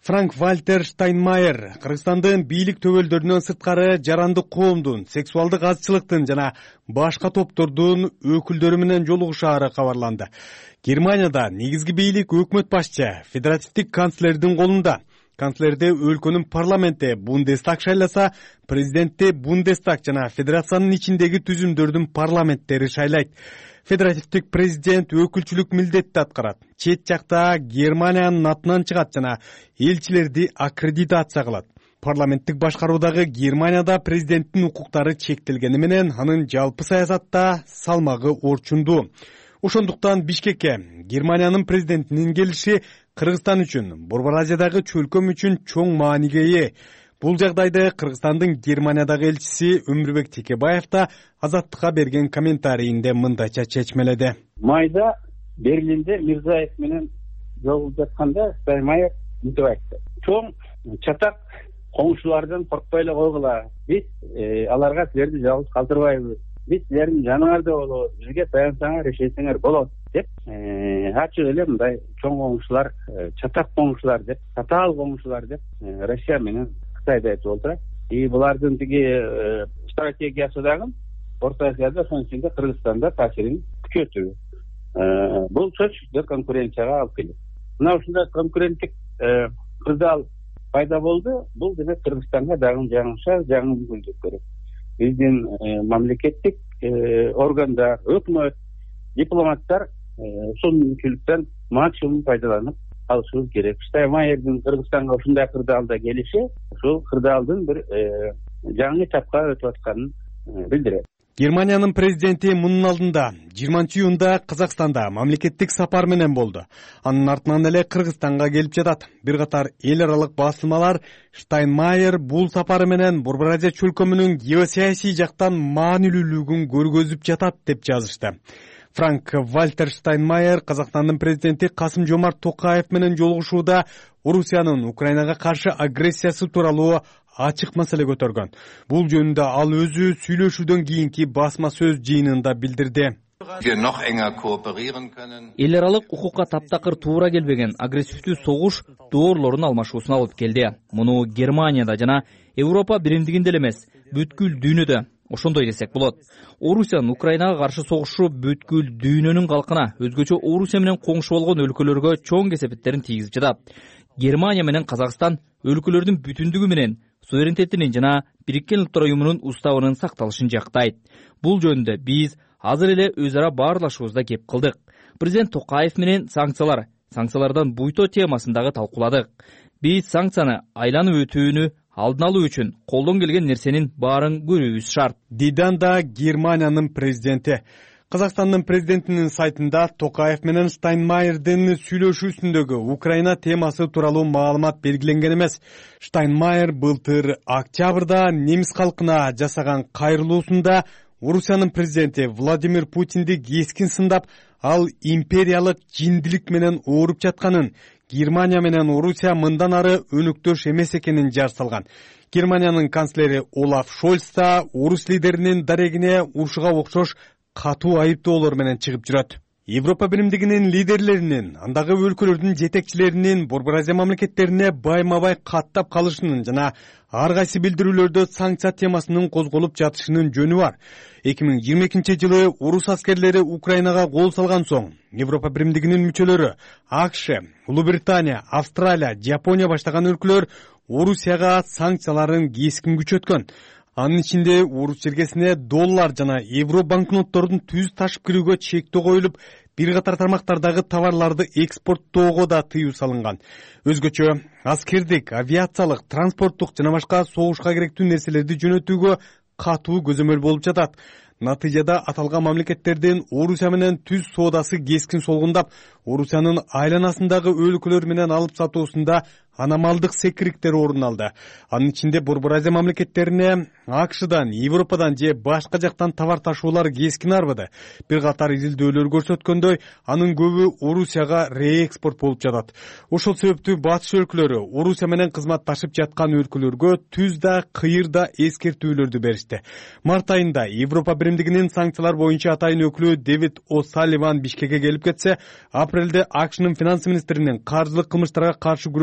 Франк Вальтер Штайнмайер Кыргызстандын бийлик төбөлдөрүнөн сырткары жарандык коомдун, сексуалдык азчылыктын жана башка топтордун өкүлдөрү менен жолугушаары кабарланды. Германияда негизги бийлик өкмөт башчы, федеративдик канцлердин колунда. Канцлерде өлкөнүн парламенти Бундестаг шайласа, президентти Бундестаг жана федерациянын ичиндеги түзүмдөрдүн парламенттери шайлайт. Федеративдик президент өкүлчүлүк милдетти аткарат. Чет жакта Германиянын атынан чыгат жана элчилерди аккредитация кылат. Парламенттик башкаруудагы Германияда президенттин укуктары чектелгени менен анын жалпы саясатта салмагы орчундуу. Ошондуктан Бишкекке Германиянын президентинин келиши Кыргызстан үчүн, Борбор Азиядагы чөлкөм үчүн чоң мааниге ээ. Бул жагдайды Кыргызстандын Германиядагы элчиси Өмүрбек Текебаев да Азаттыкка берген комментарийинде мындайча чечмеледи.
Майда Берлинде Мирзаев менен жолугуп жатканда Штайнмайер мынтип айтты. Чоң чатак коңшулардан коркпой эле койгула. Биз аларга силерди жалгыз калтырбайбыз. Биз силердин жаныңарда болобуз. Бизге таянсаңар, ишенсеңер болот деп ачык эле мындай чоң коңшулар, чатак коңшулар деп, татаал коңшулар деп Россия менен Кытайды айтып отурат. И булардын тиги стратегиясы дагы Орто Азияда, ошонун ичинде Кыргызстанда таасирин күчөтүү. Бул сөз конкуренцияга алып келет. Мына ушундай конкуренттик кырдаал пайда болду. Бул демек Кыргызстанга дагы жаңыша жаңы мүмкүнчүлүк берет. Биздин мамлекеттик органдар, өкмөт, дипломаттар ушул мүмкүнчүлүктөн максимум пайдаланып алышыбыз керек. Штайнмайердин Кыргызстанга ушундай кырдаалда келиши ушул кырдаалдын бир жаңы этапка өтүп атканын билдирет.
Германиянын президенти мунун алдында жыйырманчы июнда Казакстанда мамлекеттик сапар менен болду. Анын артынан эле Кыргызстанга келип жатат. Бир катар эл аралык басылмалар Штайнмайер бул сапары менен Борбор Азия чөлкөмүнүн геосаясий жактан маанилүүлүгүн көргөзүп жатат деп жазышты. Франк Вальтер Штайнмайер Казакстандын президенти Касым Жомарт Токаев менен жолугушууда Орусиянын Украинага каршы агрессиясы тууралуу ачык маселе көтөргөн. Бул жөнүндө ал өзү сүйлөшүүдөн кийинки басма сөз жыйынында билдирди.
Эл аралык укукка таптакыр туура келбеген агрессивдүү согуш доорлорун алмашуусуна алып келди. Муну Германияда жана Европа биримдигинде эле эмес, бүткүл дүйнөдө ошондой десек болот. Орусиянын Украинага каршы согушу бүткүл дүйнөнүн калкына, өзгөчө Орусия менен коңшу болгон өлкөлөргө чоң кесепеттерин тийгизип жатат. Германия менен Казакстан өлкөлөрдүн бүтүндүгү менен суверенитетинин жана Бириккен Улуттар Уюмунун уставынын сакталышын жактайт. Бул жөнүндө биз азыр эле өз ара баарлашуубузда кеп кылдык. Президент Токаев менен санкциялар, санкциялардан буйто темасын дагы талкууладык. Биз санкцияны айланып өтүүнү алдын алуу үчүн колдон келген нерсенин баарын көрүүбүз шарт.
Диданда Германиянын президенти. Казакстандын президентинин сайтында Токаев менен Штайнмайердин сүйлөшүүсүндөгү Украина темасы тууралуу маалымат белгиленген эмес. Штайнмайер былтыр октябрда немис калкына жасаган кайрылуусунда Орусиянын президенти Владимир Путинди кескин сындап, ал империялык жиндилик менен ооруп жатканын, Германия менен Орусия мындан ары өнөктөш эмес экенин жар салган. Германиянын канцлери Олаф Шольц да орус лидеринин дарегине урушуга окшош катуу айыптоолор менен чыгып жүрөт. Европа биримдигинин лидерлеринин, андагы өлкөлөрдүн жетекчилеринин Борбор Азия мамлекеттерине байма-бай каттап калышынын жана ар кайсы билдирүүлөрдө санкция темасынын козголуп жатышынын жөнү бар. эки миң жыйырма экинчи жылы орус аскерлери Украинага кол салган соң, Европа биримдигинин мүчөлөрү АКШ, Улуу Британия, Австралия, Жапония баштаган өлкөлөр Орусияга санкцияларын кескин күчөткөн. Анын ичинде орус жергесине доллар жана евро банкноттордун түз ташып кирүүгө чектөө коюлуп, бир катар тармактардагы товарларды экспорттоого да тыюу салынган. Өзгөчө аскердик, авиациялык, транспорттук жана башка согушка керектүү нерселерди жөнөтүүгө катуу көзөмөл болуп жатат. Натыйжада аталган мамлекеттердин Орусия менен түз соодасы кескин солгундап, Орусиянын айланасындагы өлкөлөр менен алып сатуусунда аномалдык секириктер орун алды. Анын ичинде Борбор Азия мамлекеттерине АКШдан, Европадан же башка жактан товар ташуулар кескин арбыды. Бир катар изилдөөлөр көрсөткөндөй, анын көбү Орусияга реэкспорт болуп жатат. Ошол себептүү батыш өлкөлөрү Орусия менен кызматташып жаткан өлкөлөргө түз да, кыйыр да эскертүүлөрдү беришти. Март айында Европа биримдигинин санкциялар боюнча атайын өкүлү Дэвид О'Салливан Бишкекке келип кетсе, апрелде АКШнын финанс министринин каржылык кылмыштарга каршы күрөш боюнча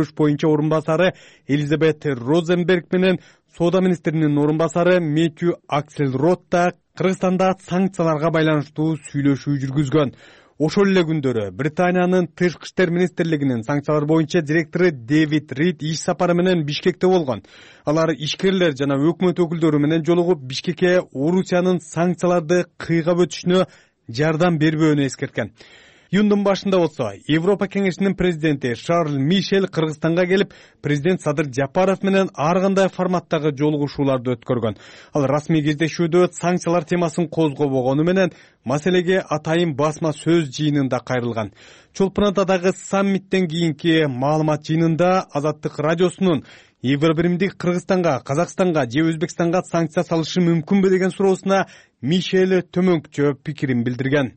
биринчи орун басары Элизабет Розенберг менен соода министринин орун басары Мэтью Акселрод да Кыргызстанда санкцияларга байланыштуу сүйлөшүү жүргүзгөн. Ошол эле күндөрү Британиянын тышкы иштер министрлигинин санкциялар боюнча директору Дэвид Рид иш сапары менен Бишкекте болгон. Алар ишкерлер жана өкмөт өкүлдөрү менен жолугуп Бишкекке Орусиянын санкцияларды кыйгап өтүшүнө жардам бербөөнү эскерткен. Июндун башында болсо Европа кеңешинин президенти Шарль Мишель Кыргызстанга келип, президент Садыр Жапаров менен ар кандай форматтагы жолугушууларды өткөргөн. Ал расмий кездешүүдө санкциялар темасын козгобогону менен маселеге атайын басма сөз жыйынында кайрылган. Чолпонатадагы саммиттен кийинки маалымат жыйынында Азаттык радиосунун Евробиримдик Кыргызстанга, Казакстанга же Өзбекстанга санкция салышы мүмкүнбү деген суроосуна Мишель төмөнкүчө пикирин билдирген.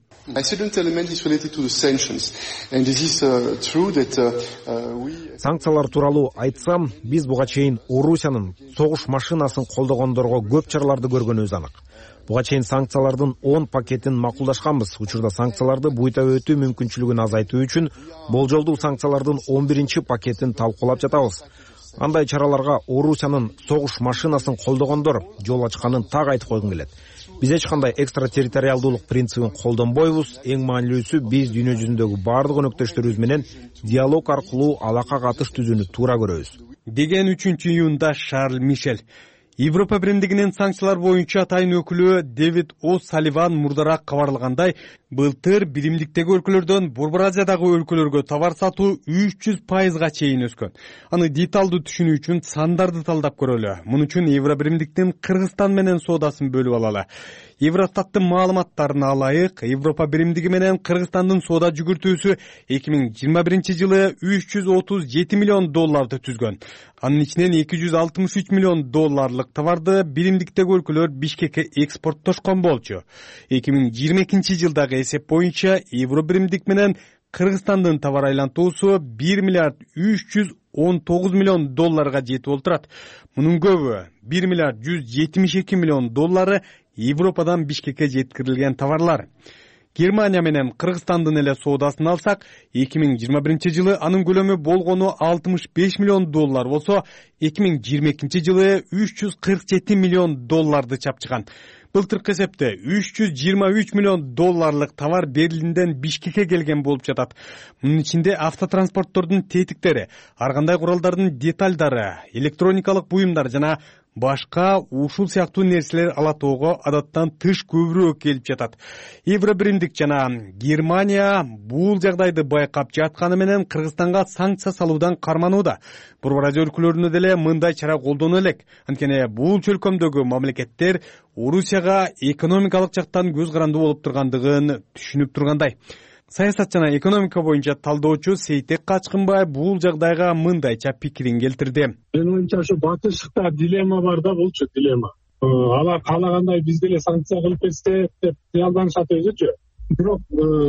Санкциялар тууралуу айтсам, биз буга чейин Орусиянын согуш машинасын колдогондорго көп чараларды көргөнүбүз анык. Буга чейин санкциялардын он пакетин макулдашканбыз. Учурда санкцияларды буйта өтүү мүмкүнчүлүгүн азайтуу үчүн болжолдуу санкциялардын он биринчи пакетин талкуулап жатабыз. Андай чараларга Орусиянын согуш машинасын колдогондор жол ачканын так айтып койгум келет. Биз эч кандай экстратерриториалдуулук принцибин колдонбойбуз. Эң маанилүүсү биз дүйнө жүзүндөгү бардык өнөктөштөрүбүз менен диалог аркылуу алака катыш түзүүнү туура көрөбүз.
Деген үчүнчү июнда Шарль Мишель. Европа биримдигинин санкциялар боюнча атайын өкүлү Дэвид О'Салливан мурдараак кабарлагандай, былтыр биримдиктеги өлкөлөрдөн Борбор Азиядагы өлкөлөргө товар сатуу үч жүз пайызга чейин өскөн. Аны деталдуу түшүнүү үчүн сандарды талдап көрөлү. Муну үчүн Евробиримдиктин Кыргызстан менен соодасын бөлүп алалы. Евростаттын маалыматтарына алайык, Европа биримдиги менен Кыргызстандын соода жүгүртүүсү эки миң жыйырма биринчи жылы үч жүз отуз жети миллион долларды түзгөн. Анын ичинен эки жүз алтымыш үч миллион долларлык товарды биримдиктеги өлкөлөр Бишкекке экспорттошкон болчу. эки миң жыйырма экинчи жылдагы эсеп боюнча Евробиримдик менен Кыргызстандын товар айлантуусу бир миллиард үч жүз он тогуз миллион долларга жетип олтурат. Мунун көбү бир миллиард жүз жетимиш эки миллион доллары Европадан Бишкекке жеткирилген товарлар. Германия менен Кыргызстандын эле соодасын алсак, эки миң жыйырма биринчи жылы анын көлөмү болгону алтымыш беш миллион доллар болсо, эки миң жыйырма экинчи жылы үч жүз кырк жети миллион долларды чапчыган. Былтыркы эсепте үч жүз жыйырма үч миллион долларлык товар Берлинден Бишкекке келген болуп жатат. Мунун ичинде автотранспорттордун тетиктери, ар кандай куралдардын деталдары, электроникалык буюмдар жана башка ушул сыяктуу нерселер алатоого адаттан тыш көбүрөөк келип жатат. Евробиримдик жана Германия бул жагдайды байкап жатканы менен Кыргызстанга санкция салуудан карманууда. Борбор Азия өлкөлөрүнө деле мындай чара колдонула элек. Анткени бул чөлкөмдөгү мамлекеттер Орусияга экономикалык жактан көз карандуу болуп тургандыгын түшүнүп тургандай. Саясат жана экономика боюнча талдоочу Сейтек Качкынбай бул жагдайга мындайча пикирин келтирди.
Менин оюмча ошо батышта дилемма бар да, булчу дилемма. Алар каалагандай биз деле санкция кылып кетсек деп кыялданышат өзүчү. Бирок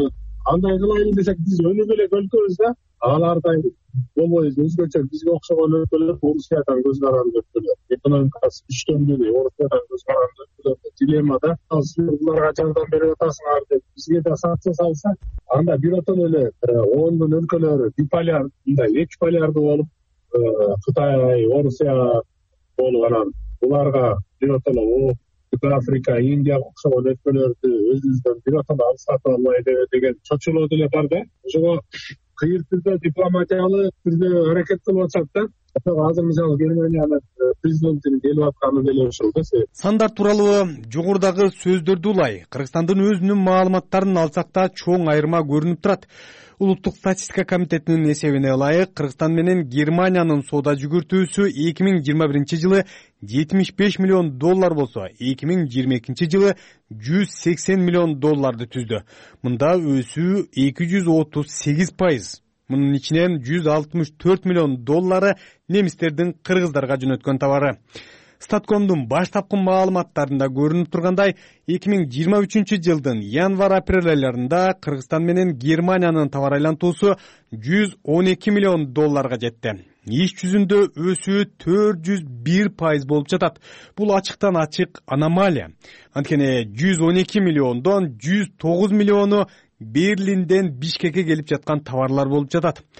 андай кылайлы десек биз өнүгө элек өлкөбүз да, алардай болбойбуз. Өзгөчө бизге окшогон өлкөлөр Орусиядан көз каранды өлкөлөр, экономикасы күчтөнгөн Орусиядан көз каранды өлкөлөр дилеммада. Ал силер буларга жардам берип атасыңар деп бизге да санкция салса, анда биротон эле ондон өлкөлөр биполяр, мындай эки полярдуу болуп, Кытай, Орусия болуп анан буларга биротон о Африка, Индия окшогон өлкөлөрдү өзүбүздөн биротон алыстатып албайлы деген чочулоо деле бар да. Ошого кыйыр түрдө дипломатиялык түрдө аракет кылып атышат да. Азыр мисалы Германиянын президентинин келип атканы деле ошол да.
Сандар тууралуу жогорудагы сөздөрдү улай Кыргызстандын өзүнүн маалыматтарын алсак да чоң айырма көрүнүп турат. Улуттук статистика комитетинин эсебине ылайык, Кыргызстан менен Германиянын соода жүгүртүүсү эки миң жыйырма биринчи жылы жетимиш беш миллион доллар болсо, эки миң жыйырма экинчи жылы жүз сексен миллион долларды түздү. Мында өсүү эки жүз отуз сегиз пайыз. Мунун ичинен жүз алтымыш төрт миллион доллары немистердин кыргыздарга жөнөткөн товары. Статкомдун баштапкы маалыматтарында көрүнүп тургандай, эки миң жыйырма үчүнчү жылдын январь-апрель айларында Кыргызстан менен Германиянын товар айлантуусу жүз он эки миллион долларга жетти. Иш жүзүндө өсүү төрт жүз бир пайыз болуп жатат. Бул ачыктан ачык аномалия. Анткени жүз он эки миллиондон жүз тогуз миллиону Берлинден Бишкекке келип жаткан товарлар болуп жатат.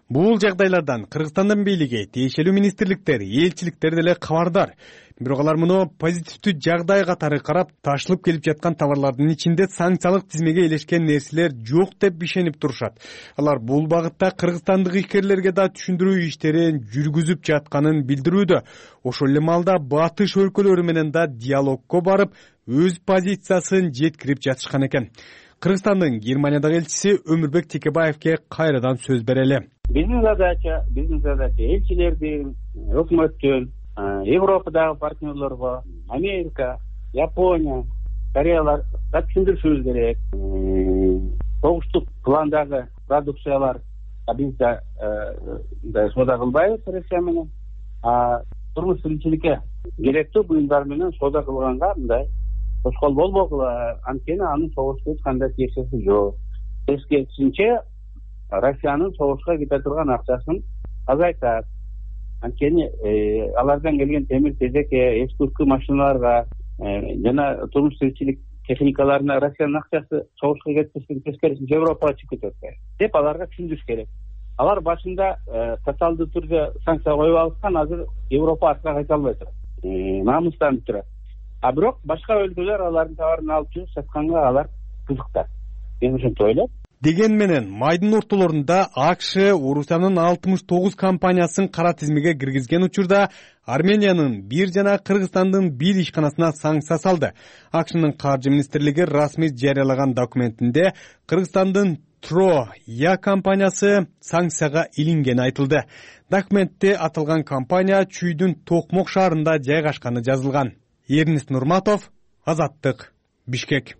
Бул жагдайлардан Кыргызстандын бийлиги, тиешелүү министрликтер, элчиликтер деле кабардар. Бирок алар муну позитивдүү жагдай катары карап, ташылып келип жаткан товарлардын ичинде санкциялык тизмеге илешкен нерселер жок деп ишенип турушат. Алар бул багытта кыргызстандык ишкерлерге да түшүндүрүү иштерин жүргүзүп жатканын билдирүүдө. Ошол эле маалда батыш өлкөлөрү менен да диалогко барып, өз позициясын жеткирип жатышкан экен. Кыргызстандын Германиядагы элчиси Өмүрбек Текебаевге кайрадан сөз берели.
Биздин задача, биздин задача элчилердин, өкмөттүн, Европадагы партнерлорго, Америка, Япония, Кореяларга түшүндүрүшүбүз керек. Согуштук пландагы продукциялар бизде соода кылбайбыз Россия менен. А турмуш тиричиликке керектүү буюмдар менен соода кылганга мындай тоскоол болбогула. Анткени анын согушка эч кандай тиешеси жок. Тескерисинче Россиянын согушка кете турган акчасын азайтат. Анткени алардан келген темир тезекке, эски машиналарга жана турмуш тиричилик техникаларына Россиянын акчасы согушка кетпестен тескерисинче Европага чыгып кетет деп аларга түшүндүрүш керек. Алар башында тоталдуу түрдө санкция коюп алышкан, азыр Европа артка кайта албай турат. Намыстанып турат. А бирок башка өлкөлөр алардын товарын алып жүрүп сатканга алар кызыктар. Мен ошентип ойлойм.
Деген менен майдын ортолорунда АКШ Орусиянын алтымыш тогуз компаниясын кара тизмеге киргизген учурда Армениянын бир жана Кыргызстандын бир ишканасына санкция салды. АКШнын каржы министрлиги расмий жарыялаган документинде Кыргызстандын Тро Я компаниясы санкцияга илингени айтылды. Документте аталган компания Чүйдүн Токмок шаарында жайгашканы жазылган. Эрнест Нурматов, Азаттык, Бишкек.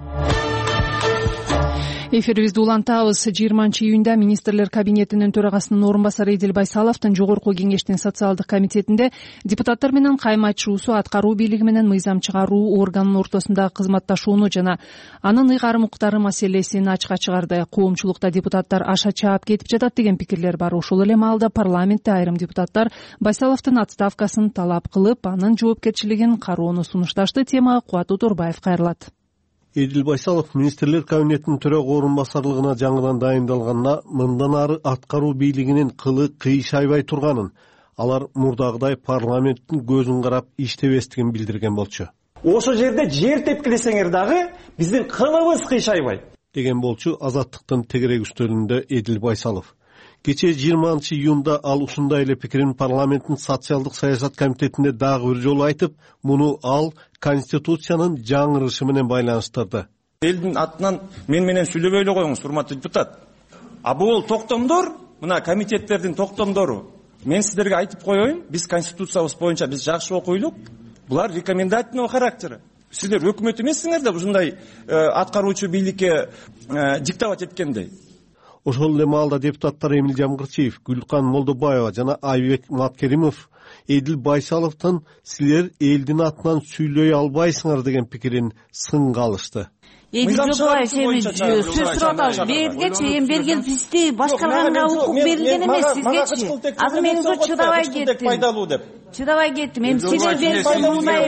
Эфирибизди улантабыз. жыйырманчы июнда министрлер кабинетинин төрагасынын орун басары Эдил Байсаловдун жогорку кеңештин социалдык комитетинде депутаттар менен кайма айтышуусу аткаруу бийлиги менен мыйзам чыгаруу органынын ортосундагы кызматташууну жана анын ыйгарым укуктары маселесин ачыкка чыгарды. Коомчулукта депутаттар аша чаап кетип жатат деген пикирлер бар. Ошол эле маалда парламентте айрым депутаттар Байсаловдун отставкасын талап кылып, анын жоопкерчилигин кароону сунушташты. Темага Кубат Уторбаев кайрылат.
Эдил Байсалов министрлер кабинетинин төрага орун басарлыгына жаңыдан дайындалганына мындан ары аткаруу бийлигинин кылы кыйшайбай турганын, алар мурдагыдай парламенттин көзүн карап иштебестигин билдирген болчу.
Ошол жерде жер тепкилесеңер дагы биздин кылыбыз кыйшайбайт
деген болчу Азаттыктын тегерек үстөлүндө Эдил Байсалов. Кечээ жыйырманчы июнда ал ушундай эле пикирин парламенттин социалдык саясат комитетинде дагы бир жолу айтып, муну ал Конституциянын жаңырышы менен байланыштырды.
Элдин атынан мен менен сүйлөбөй эле коюңуз, урматтуу депутат. А бул токтомдор, мына комитеттердин токтомдору. Мен сиздерге айтып коеюн, биз конституциябыз боюнча биз жакшы окуйлук. Булар рекомендательный характери. Сиздер өкмөт эмессиңер да ушундай аткаруучу бийликке диктовать эткендей.
Ошол эле маалда депутаттар Эмил Жамгырчиев, Гүлкан Молдобаева жана Айбек Маткеримов Эдил Байсаловдун силер элдин атынан сүйлөй албайсыңар деген пикирин сынга алышты.
Эдил Жобаев эми сөз сурап атабыз. Бергенге чейин берген бизди башкарганга укук берилген эмес сизгечи. Азыр мен уже чыдабай кеттим. Чыдабай кеттим. Эми силер берген мындай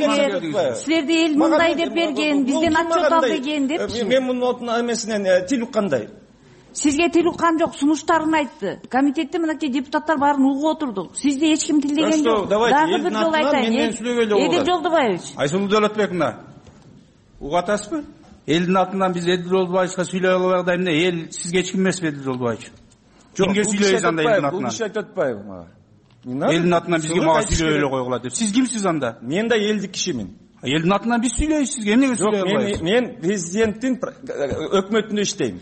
эмес. Силерди эл мындай деп берген, бизден отчет ал деген деп.
Мен мунун эмесинен тил уккандай.
Сизге тил уккан жок, сунуштарын айтты. Комитетте мынакей депутаттар баарын угуп отурдук. Сизди эч ким тилдеген жок. Дагы бир жолу айтайын. Эдил Жолдобаевич.
Айсулуу Дөөлөтбековна, угуп атасызбы? Элдин атынан биз Эдил Жолдобаевичка сүйлөй албай эмне? Эл сизге эч ким эмеспи Эдил Жолдобаевич? Жок, кимге сүйлөйбүз анда элдин атынан?
Бул киши айтып атпайбы мага?
Элдин атынан бизге мага сүйлөй эле койгула деп. Сиз кимсиз анда?
Мен да элдик кишимин.
Элдин атынан биз сүйлөйбүз, сизге эмнеге сүйлөй албайбыз?
Мен президенттин өкмөтүндө иштейм.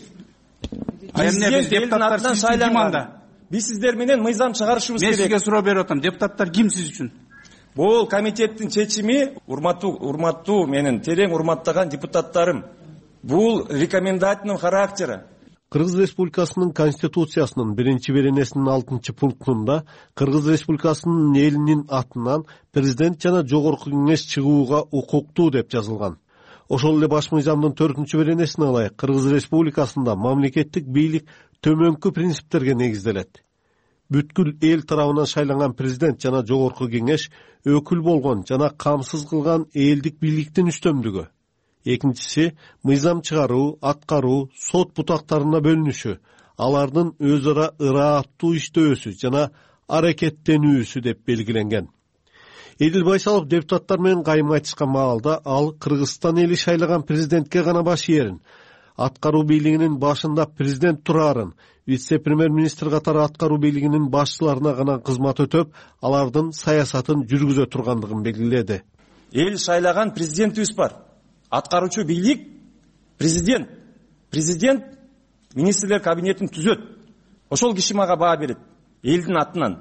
Президент депутаттар сиз ким анда?
Биз сиздер менен мыйзам чыгарышыбыз керек.
Мен сизге суроо берип атам. Депутаттар ким сиз үчүн?
Бул комитеттин чечими, урматтуу, урматтуу менин терең урматтаган депутаттарым. Бул рекомендательный характери.
Кыргыз Республикасынын Конституциясынын биринчи беренесинин алтынчы пунктунда Кыргыз Республикасынын элинин атынан президент жана жогорку кеңеш чыгууга укуктуу деп жазылган. Ошол эле баш мыйзамдын төртүнчү беренесине ылайык Кыргыз Республикасында мамлекеттик бийлик төмөнкү принциптерге негизделет. Бүткүл эл тарабынан шайланган президент жана жогорку кеңеш өкүл болгон жана камсыз кылган элдик бийликтин үстөмдүгү. Экинчиси, мыйзам чыгаруу, аткаруу, сот бутактарына бөлүнүшү, алардын өз ара ырааттуу иштөөсү жана аракеттенүүсү деп белгиленген. Эдил Байсалов депутаттар менен кайым айтышкан маалда ал Кыргызстан эли шайлаган президентке гана баш ээрин, аткаруу бийлигинин башында президент турарын, вице-премьер-министр катары аткаруу бийлигинин башчыларына гана кызмат өтөп, алардын саясатын жүргүзө тургандыгын белгиледи.
Эл шайлаган президентибиз бар. Аткаруучу бийлик президент. Президент министрлер кабинетин түзөт. Ошол киши мага баа берет. Элдин атынан.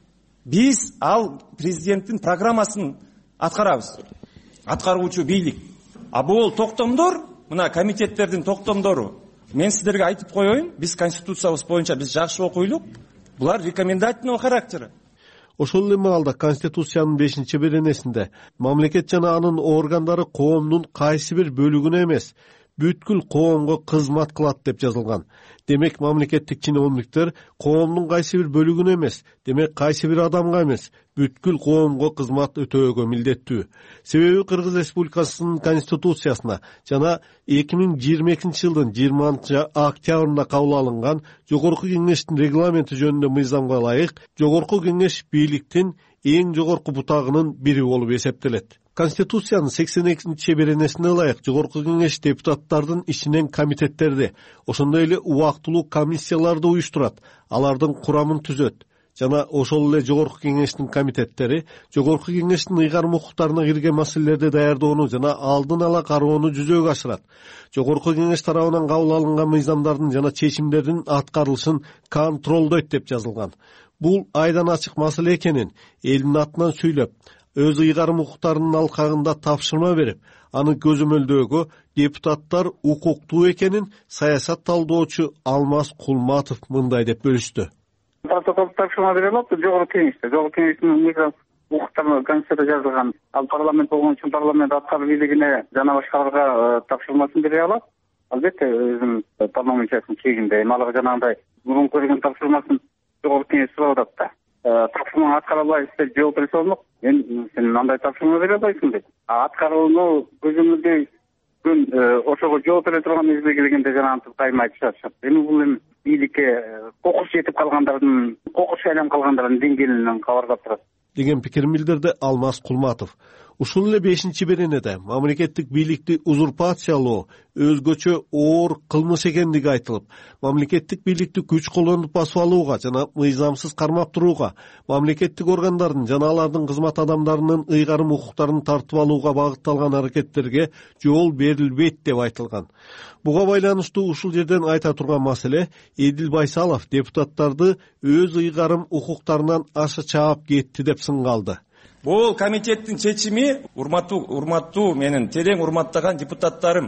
Биз ал президенттин программасын аткарабыз. Аткаруучу бийлик. А бул токтомдор, мына комитеттердин токтомдору. Мен сиздерге айтып коеюн, биз конституциябыз боюнча биз жакшы окуйлук. Булар рекомендательного характера.
Ошол эле маалда Конституциянын бешинчи беренесинде мамлекет жана анын органдары коомдун кайсы бир бөлүгүнө эмес, бүткүл коомго кызмат кылат деп жазылган. Демек мамлекеттик чиновниктер коомдун кайсы бир бөлүгүнө эмес, демек кайсы бир адамга эмес, бүткүл коомго кызмат өтөөгө милдеттүү. Себеби Кыргыз Республикасынын Конституциясына жана эки миң жыйырма экинчи жылдын жыйырманчы октябрында кабыл алынган Жогорку кеңештин регламенти жөнүндө мыйзамга ылайык Жогорку кеңеш бийликтин эң жогорку бутагынын бири болуп эсептелет. Конституциянын сексен экинчи беренесине ылайык Жогорку кеңеш депутаттардын ичинен комитеттерди, ошондой эле убактылуу комиссияларды уюштурат, алардын курамын түзөт. Жана ошол эле Жогорку кеңештин комитеттери Жогорку кеңештин ыйгарым укуктарына кирген маселелерди даярдоону жана алдын ала кароону жүзөгө ашырат. Жогорку кеңеш тарабынан кабыл алынган мыйзамдардын жана чечимдердин аткарылышын контролдойт деп жазылган. Бул айдан ачык маселе экенин элдин атынан сүйлөп, өз ыйгарым укуктарынын алкагында тапшырма берип, аны көзөмөлдөөгө депутаттар укуктуу экенин саясат талдоочу Алмаз Кулматов мындай деп бөлүштү.
Протокол тапшырма бере алат, жогорку кеңеште. Жогорку кеңештин мыйзам укуктарына конституцияда жазылган. Ал парламент болгон үчүн парламент аткаруу бийлигине жана башкаларга тапшырмасын бере алат. Албетте өзүнүн полномочиясынын чегинде. Эми алар жанагындай мурунку берген тапшырмасын жогорку кеңеш сурап атат да. Тапшырманы аткара албайсыз деп жооп берсе болмок. Мен сен андай тапшырма бере албайсың деп. Аткарууну көзөмөлдөй күн ошого жооп бере турган мезгил келгенде жанагынтип кайым айтышат. Эми бул эми бийликке кокуш жетип калгандардын, кокуш айланып калгандардын деңгээлинен кабардар турат
деген пикирин билдирди Алмаз Кулматов. Ушул эле бешинчи беренеде мамлекеттик бийликти узурпациялоо өзгөчө оор кылмыш экендиги айтылып, мамлекеттик бийликти күч колдонуп басып алууга жана мыйзамсыз кармап турууга, мамлекеттик органдардын жана алардын кызмат адамдарынын ыйгарым укуктарын тартып алууга багытталган аракеттерге жол берилбейт деп айтылган. Буга байланыштуу ушул жерден айта турган маселе Эдил Байсалов депутаттарды өз ыйгарым укуктарынан аша чаап кетти деп сынгалды.
Бул комитеттин чечими, урматтуу, урматтуу менин терең урматтаган депутаттарым,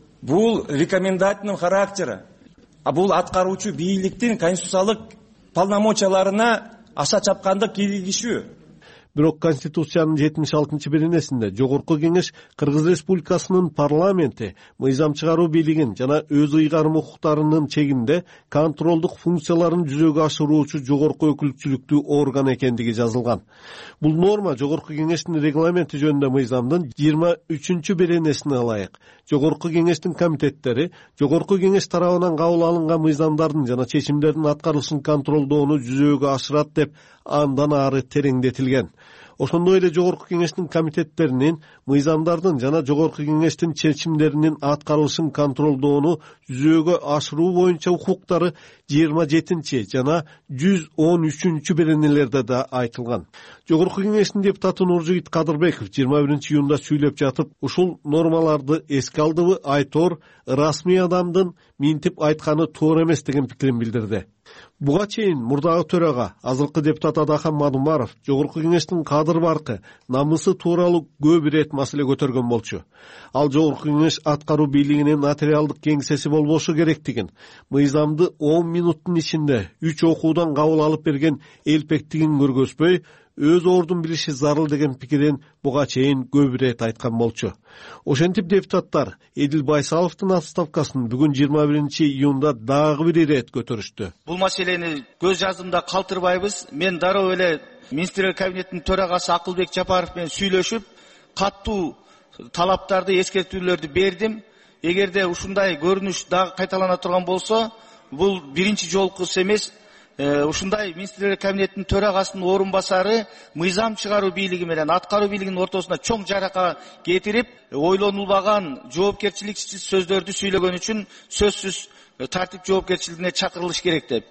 бул рекомендательный характера. А бул аткаруучу бийликтин конституциялык полномочияларына аша чапкандык кийлигишүү.
Бирок Конституциянын жетимиш алтынчы беренесинде Жогорку кеңеш Кыргыз Республикасынын парламенти мыйзам чыгаруу бийлигин жана өз ыйгарым укуктарынын чегинде контролдук функцияларын жүзөгө ашыруучу жогорку өкүлчүлүктүү орган экендиги жазылган. Бул норма Жогорку кеңештин регламенти жөнүндө мыйзамдын жыйырма үчүнчү беренесине ылайык Жогорку кеңештин комитеттери Жогорку кеңеш тарабынан кабыл алынган мыйзамдардын жана чечимдердин аткарылышын контролдоону жүзөгө ашырат деп андан ары тереңдетилген. Ошондой эле Жогорку кеңештин комитеттеринин мыйзамдардын жана Жогорку кеңештин чечимдеринин аткарылышын контролдоону жүзөгө ашыруу боюнча укуктары жыйырма жетинчи жана жүз он үчүнчү беренелерде да айтылган. Жогорку кеңештин депутаты Нуржигит Кадырбеков жыйырма биринчи июнда сүйлөп жатып, ушул нормаларды эске алдыбы айтор расмий адамдын минтип айтканы туура эмес деген пикирин билдирди. Буга чейин мурдагы төрага азыркы депутат Адахан Мадумаров Жогорку кеңештин кадыр баркы, намысы тууралуу көп ирет маселе көтөргөн болчу. Ал Жогорку кеңеш аткаруу бийлигинин материалдык кеңсеси болбошу керектигин, мыйзамды он минуттун ичинде үч окуудан кабыл алып берген элпектигин көргөзбөй, өз ордун билиши зарыл деген пикирин буга чейин көп ирет айткан болчу. Ошентип депутаттар Эдил Байсаловдун отставкасын бүгүн жыйырма биринчи июнда дагы бир ирет көтөрүштү.
Бул маселени көз жаздымда калтырбайбыз. Мен дароо эле министрлер кабинетинин төрагасы Акылбек Жапаров менен сүйлөшүп, каттуу талаптарды, эскертүүлөрдү бердим. Эгерде ушундай көрүнүш дагы кайталана турган болсо, бул биринчи жолку іс эмес. Ушундай министрлер кабинетинин төрагасынын орун басары мыйзам чыгаруу бийлиги менен аткаруу бийлигинин ортосуна чоң жарака кетирип, ойлонулбаган жоопкерчиликсиз сөздөрдү сүйлөгөн үчүн сөзсүз тартип жоопкерчилигине чакырылыш керек деп.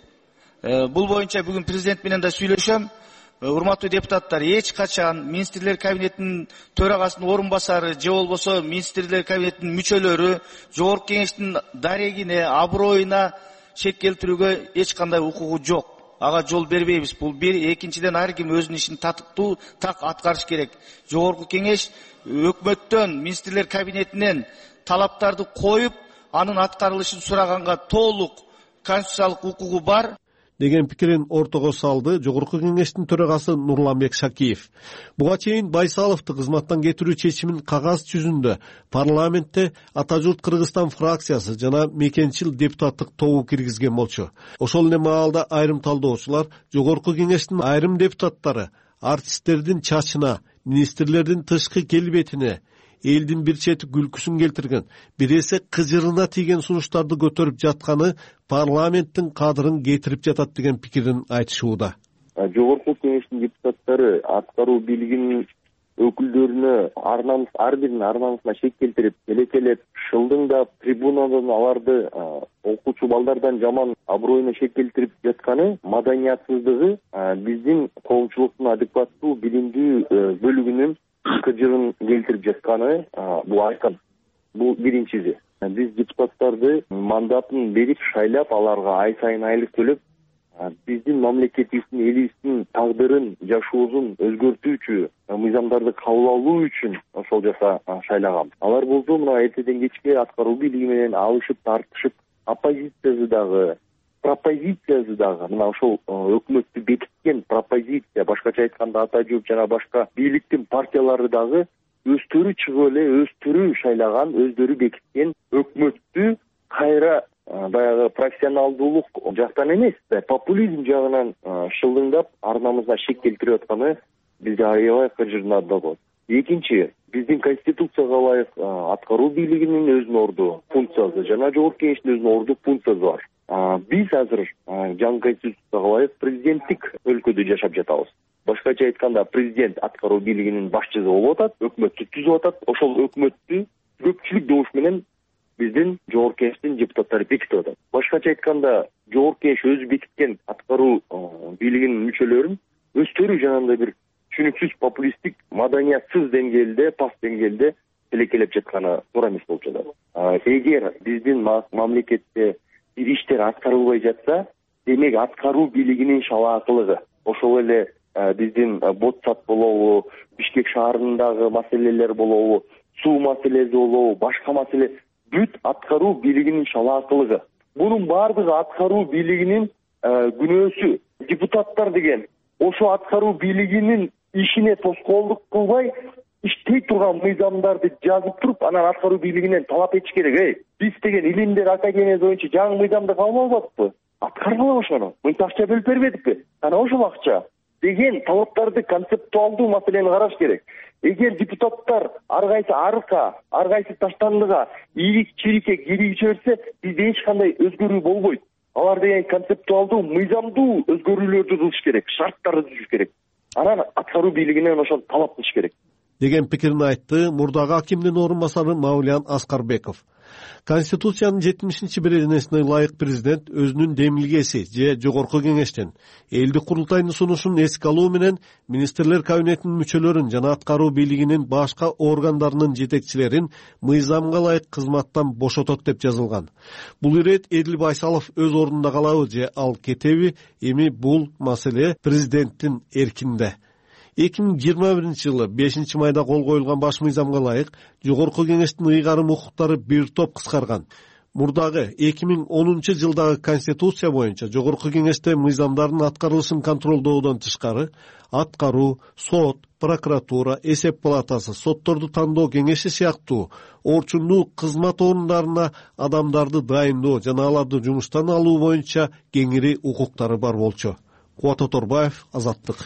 Бул боюнча бүгүн президент менен да сүйлөшөм. Урматтуу депутаттар, эч качан министрлер кабинетинин төрагасынын орун басары же болбосо министрлер кабинетинин мүчөлөрү жогорку кеңештин дарегине, аброюна шек келтирүүгө эч кандай укугу жок. Ага жол бербейбиз. Бул бир. Экинчиден ар ким өзүнүн ишин татыктуу так аткарыш керек. Жогорку кеңеш өкмөттөн, министрлер кабинетинен талаптарды коюп, анын аткарылышын сураганга толук конституциялык укугу бар
деген пикирин ортого салды жогорку кеңештин төрагасы Нурламбек Шакиев. Буга чейин Байсаловду кызматтан кетирүү чечимин кагаз жүзүндө парламентте Ата журт Кыргызстан фракциясы жана мекенчил депутаттык тобу киргизген болчу. Ошол эле маалда айрым талдоочулар жогорку кеңештин айрым депутаттары артисттердин чачына, министрлердин тышкы келбетине, элдин бир чети күлкүсүн келтирген, бир эсе кыжырына тийген сунуштарды көтөрүп жатканы парламенттин кадырын кетирип жатат деген пикирин айтышууда.
Жогорку кеңештин депутаттары аткаруу бийлигинин өкүлдөрүнө арнамыз ар биринин арнамызына шек келтирип, келекелеп, шылдыңдап, трибунадан аларды окуучу балдардан жаман аброюна шек келтирип жатканы маданиятсыздыгы биздин коомчулуктун адекваттуу билимдүү бөлүгүнүн кыжырын келтирип жатканы бул айкын. Бул биринчиси. Биз депутаттарды мандатын берип, шайлап, аларга ай сайын айлык төлөп, биздин мамлекетибиздин, элибиздин тагдырын, жашоосун өзгөртүүчү мыйзамдарды кабыл алуу үчүн ошол жака шайлаган. Алар болсо мына эртеден кечке аткаруу бийлиги менен алышып, тартышып, оппозициясы дагы, пропозициясы дагы, мына ошол өкмөттү бекиткен пропозиция, башкача айтканда Ата журт жана башка бийликтин партиялары дагы өздөрү чыгып эле, өздөрү шайлаган, өздөрү бекиткен өкмөттү кайра баягы профессионалдуулук жактан эмес, популизм жагынан шылдыңдап, арнамызга шек келтирип атканы бизди аябай кыжырдатат. Экинчи, биздин конституцияга ылайык аткаруу бийлигинин өзүнүн орду функциясы жана жогорку кеңештин өзүнүн орду функциясы бар. Биз азыр жаңы конституцияга ылайык президенттик өлкөдө жашап жатабыз. Башкача айтканда, президент аткаруу бийлигинин башчысы болуп атат, өкмөттү түзүп атат. Ошол өкмөттү көпчүлүк добуш менен биздин жогорку кеңештин депутаттары бекитип атат. Башкача айтканда, жогорку кеңеш өзү бекиткен аткаруу бийлигинин мүчөлөрүн өздөрү жанагындай бир түшүнүксүз популисттик, маданиятсыз деңгээлде, паст деңгээлде тилекелеп жатканы туура эмес болуп жатат. Эгер биздин мамлекетте бир иштер аткарылбай жатса, демек аткаруу бийлигинин шалаакылыгы, ошол эле биздин Ботсат болобу, Бишкек шаарындагы маселелер болобу, суу маселеси болобу, башка маселе, бүт аткаруу бийлигинин шалаакылыгы. Бунун баардыгы аткаруу бийлигинин күнөөсү. Депутаттар деген ошо аткаруу бийлигинин ишине тоскоолдук кылбай, иштей турган мыйзамдарды жазып туруп, анан аткаруу бийлигинен талап этиш керек. Эй, биз деген илимдер академиясы боюнча жаңы мыйзамды кабыл албадыкпы? Аткаргыла ошону. Мынча акча бөлүп бербедикпи? Анан ошол акча деген талаптарды, концептуалдуу маселени караш керек. Эгер депутаттар ар кайсы арка, ар кайсы таштандыга, ийрик чирикке кирип жиберсе, бизде эч кандай өзгөрүү болбойт. Алар деген концептуалдуу, мыйзамдуу өзгөрүүлөрдү кылыш керек, шарттарды түзүш керек. Анан аткаруу бийлигинен ошол талап кылыш керек
деген пикирин айтты мурдагы акимдин орун басары Мавлян Аскарбеков. Конституциянын жетимишинчи беренесине ылайык президент өзүнүн демилгеси же жогорку кеңештен элдик курултайдын сунушун эске алуу менен министрлер кабинетинин мүчөлөрүн жана аткаруу бийлигинин башка органдарынын жетекчилерин мыйзамга ылайык кызматтан бошотот деп жазылган. Бул ирет Эдил Байсалов өз ордунда калабы же ал кетеби? Эми бул маселе президенттин эркинде. эки миң жыйырма биринчи жылы бешинчи майда кол коюлган баш мыйзамга ылайык жогорку кеңештин ыйгарым укуктары бир топ кыскарган. Мурдагы эки миң онунчу жылдагы конституция боюнча жогорку кеңеште мыйзамдардын аткарылышын контролдоодон тышкары аткаруу, сот, прокуратура, эсеп палатасы, сотторду тандоо кеңеши сыяктуу орчундуу кызмат орундарына адамдарды дайындоо жана аларды жумуштан алуу боюнча кеңири укуктары бар болчу. Кубат Оторбаев, Азаттык.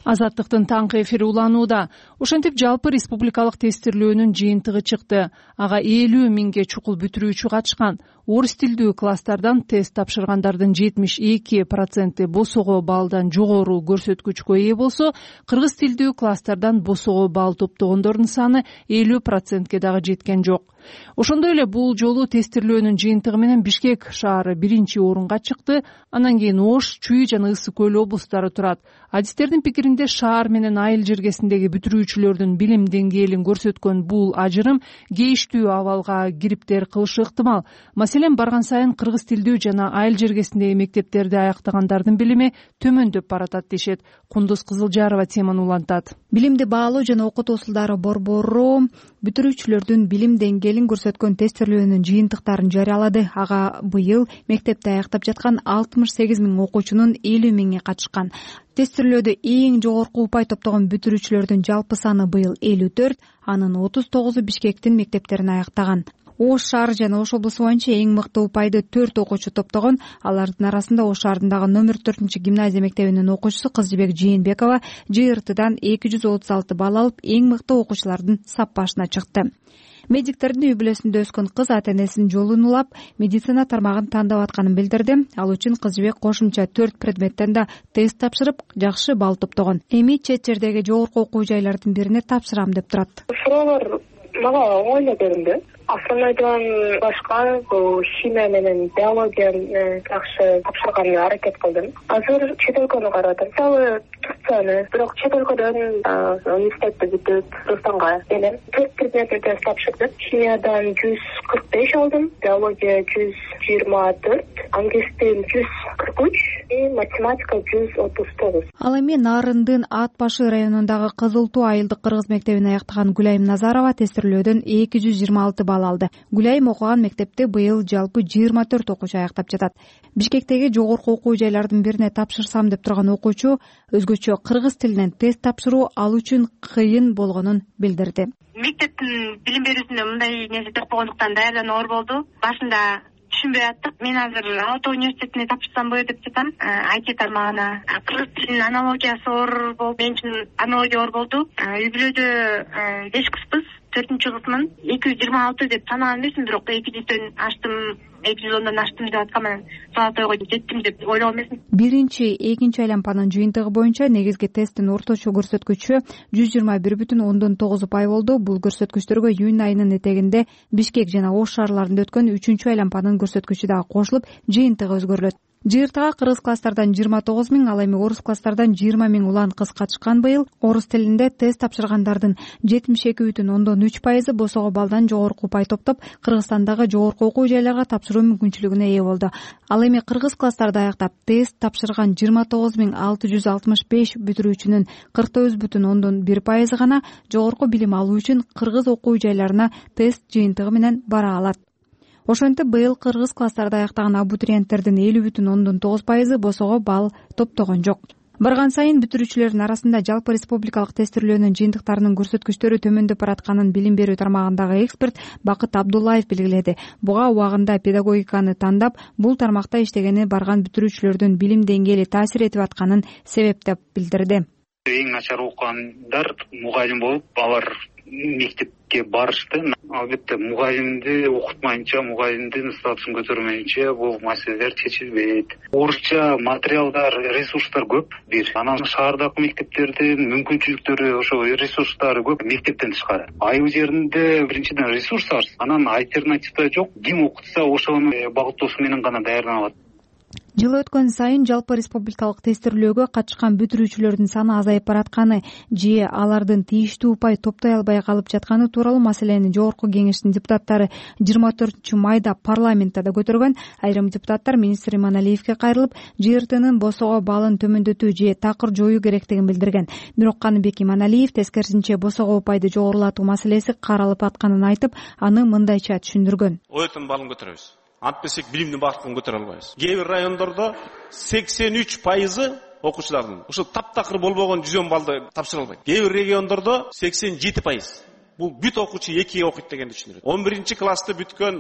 Азаттыктын таңкы эфири уланууда. Ошентип жалпы республикалык тестирлөөнүн жыйынтыгы чыкты. Ага элүү миңге чукул бүтүрүүчү катышкан. Орус тилдүү класстардан тест тапшыргандардын жетимиш эки проценти босого баллдан жогору көрсөткүчкө ээ болсо, кыргыз тилдүү класстардан босого балл топтогондордун саны элүү процентке дагы жеткен жок. Ошондой эле бул жолу тестирлөөнүн жыйынтыгы менен Бишкек шаары биринчи орунга чыкты. Анан кийин Ош, Чүй жана Ысык көл облустары турат. Адистердин пикиринде шаар менен айыл жергесиндеги бүтүрүүчүлөрдүн билим деңгээлин көрсөткөн бул ажырым кейиштүү абалга кириптер кылышы ыктымал. Маселен, барган сайын кыргыз тилдүү жана айыл жергесиндеги мектептерди аяктагандардын билими төмөндөп баратат дешет. Кундуз Кызылжарова теманы улантат.
Билимди баалоо жана окутуу усулдары борбору бүтүрүүчүлөрдүн билим деңгээлин көрсөткөн тестирлөөнүн жыйынтыктарын жарыялады. Ага быйыл мектепте аяктап жаткан алтымыш сегиз миң окуучунун элүү миңи катышкан. Тестирлөөдө эң жогорку упай топтогон бүтүрүүчүлөрдүн жалпы саны быйыл элүү төрт, анын отуз тогузу Бишкектин мектептерин аяктаган. Ош шаары жана Ош облусу боюнча эң мыкты упайды төрт окуучу топтогон. Алардын арасында Ош шаарындагы номер төртүнчү гимназия мектебинин окуучусу Кызжыбек Жээнбекова ЖРТдан эки жүз отуз алты балл алып, эң мыкты окуучулардын саппашына чыкты. Медиктердин үй бүлөсүндө өскөн кыз ата-энесинин жолун улап, медицина тармагын тандап атканын билдирди. Ал үчүн Кызжыбек кошумча төрт предметтен да тест тапшырып, жакшы балл топтогон. Эми чет жердеги жогорку окуу жайлардын бирине тапшырам деп турат.
Суроолор мага оңой эле көрүндү. Автономиядан башка бул химия менен биологияны жакшы тапшырганга аракет кылдым. Азыр чет өлкөнү карадым. Мисалы Турцияны, бирок чет өлкөдөн университетти бүтүп Кыргызстанга келем. Төрт предметти тест тапшырдым. Химиядан жүз кырк беш алдым, биология жүз жыйырма төрт, англис тил жүз кырк үч, математика жүз отуз тогуз.
Ал эми Нарындын Ат Башы районундагы Кызыл Туу айылдык кыргыз мектебин аяктаган Гүлайым Назарова тестирлөөдөн эки жүз жыйырма алты балл алды. Гүлайым окуган мектепте быйыл жалпы жыйырма төрт окуучу аяктап жатат. Бишкектеги жогорку окуу жайлардын бирине тапшырсам деп турган окуучу өзгөчө кыргыз тилинен тест тапшыруу ал үчүн кыйын болгонун билдирди.
Мектептин билим берүүсүндө мындай нерсе жок болгондуктан даярдануу оор болду. Башында түшүнбөй аттык. Мен азыр Ала Тоо университетине тапшырсамбы деп жатам, ай ти тармагына. Кыргыз тилинин аналогиясы оор болду. Мен үчүн аналогия оор болду. Үй бүлөдө беш кызбыз, төртүнчү кызмын. эки жүз жыйырма алты деп санаган эмесмин, бирок эки жүздөн аштым, эки жүз ондон аштым деп аткан менен Салатойго жеттим деп ойлогон эмесмин.
Биринчи, экинчи айланпанын жыйынтыгы боюнча негизги тесттин орточо көрсөткүчү жүз жыйырма бир бүтүн ондон тогуз упай болду. Бул көрсөткүчтөргө июнь айынын этегинде Бишкек жана Ош шаарларында өткөн үчүнчү айланпанын көрсөткүчү дагы кошулуп, жыйынтыгы өзгөрүлөт. ЖРТга кыргыз класстардан жыйырма тогуз миң, ал эми орус класстардан жыйырма миң улан кыз катышкан. Быйыл орус тилинде тест тапшыргандардын жетимиш эки бүтүн ондон үч пайызы босого баллдан жогорку упай топтоп, Кыргызстандагы жогорку окуу жайларга тапшыруу мүмкүнчүлүгүнө ээ болду. Ал эми кыргыз класстарда аяктап тест тапшырган жыйырма тогуз миң алты жүз алтымыш беш бүтүрүүчүнүн кырк тогуз бүтүн ондон бир пайызы гана жогорку билим алуу үчүн кыргыз окуу жайларына тест жыйынтыгы менен бара алат. Ошентип быйыл кыргыз класстарда аяктаган абитуриенттердин элүү бүтүн ондон тогуз пайызы босого балл топтогон жок. Барган сайын бүтүрүүчүлөрдүн арасында жалпы республикалык тестирлөөнүн жыйынтыктарынын көрсөткүчтөрү төмөндөп баратканын билим берүү тармагындагы эксперт Бакыт Абдуллаев белгиледи. Буга убагында педагогиканы тандап, бул тармакта иштегени барган бүтүрүүчүлөрдүн билим деңгээли таасир этип атканын себеп деп билдирди.
Эң начар окугандар мугалим болуп, алар мектепке барышты. Албетте мугалимди окутмайынча, мугалимдин статусун көтөрмөйүнчө бул маселелер чечилбейт. Орусча материалдар, ресурстар көп бир. Анан шаардагы мектептердин мүмкүнчүлүктөрү, ошо ресурстары көп мектептен тышкары. Айыл жеринде биринчиден ресурс аз, анан альтернатива жок. Ким окутса ошону багыттоосу менен гана даярдана алат.
Жыл өткөн сайын жалпы республикалык тестирлөөгө катышкан бүтүрүүчүлөрдүн саны азайып баратканы же алардын тийиштүү упай топтой албай калып жатканы тууралуу маселени Жогорку Кеңештин депутаттары жыйырма төртүнчү майда парламентте да көтөргөн. Айрым депутаттар министр Иманалиевге кайрылып, ЖРТнын босого баллын төмөндөтүү же такыр жоюу керектигин билдирген. Бирок Каныбек Иманалиев тескерисинче босого упайды жогорулатуу маселеси каралып атканын айтып, аны мындайча түшүндүргөн.
Ойтун баллын көтөрөбүз. Антпесек билимдин баардыгын көтөрө албайбыз. Кээ бир райондордо сексен үч пайызы окуучулардын ошо таптакыр болбогон жүз он баллды тапшыра албайт. Кээ бир региондордо сексен жети пайыз. Бул бүт окуучу экиге окуйт дегенди түшүндүрөт. он биринчи классты бүткөн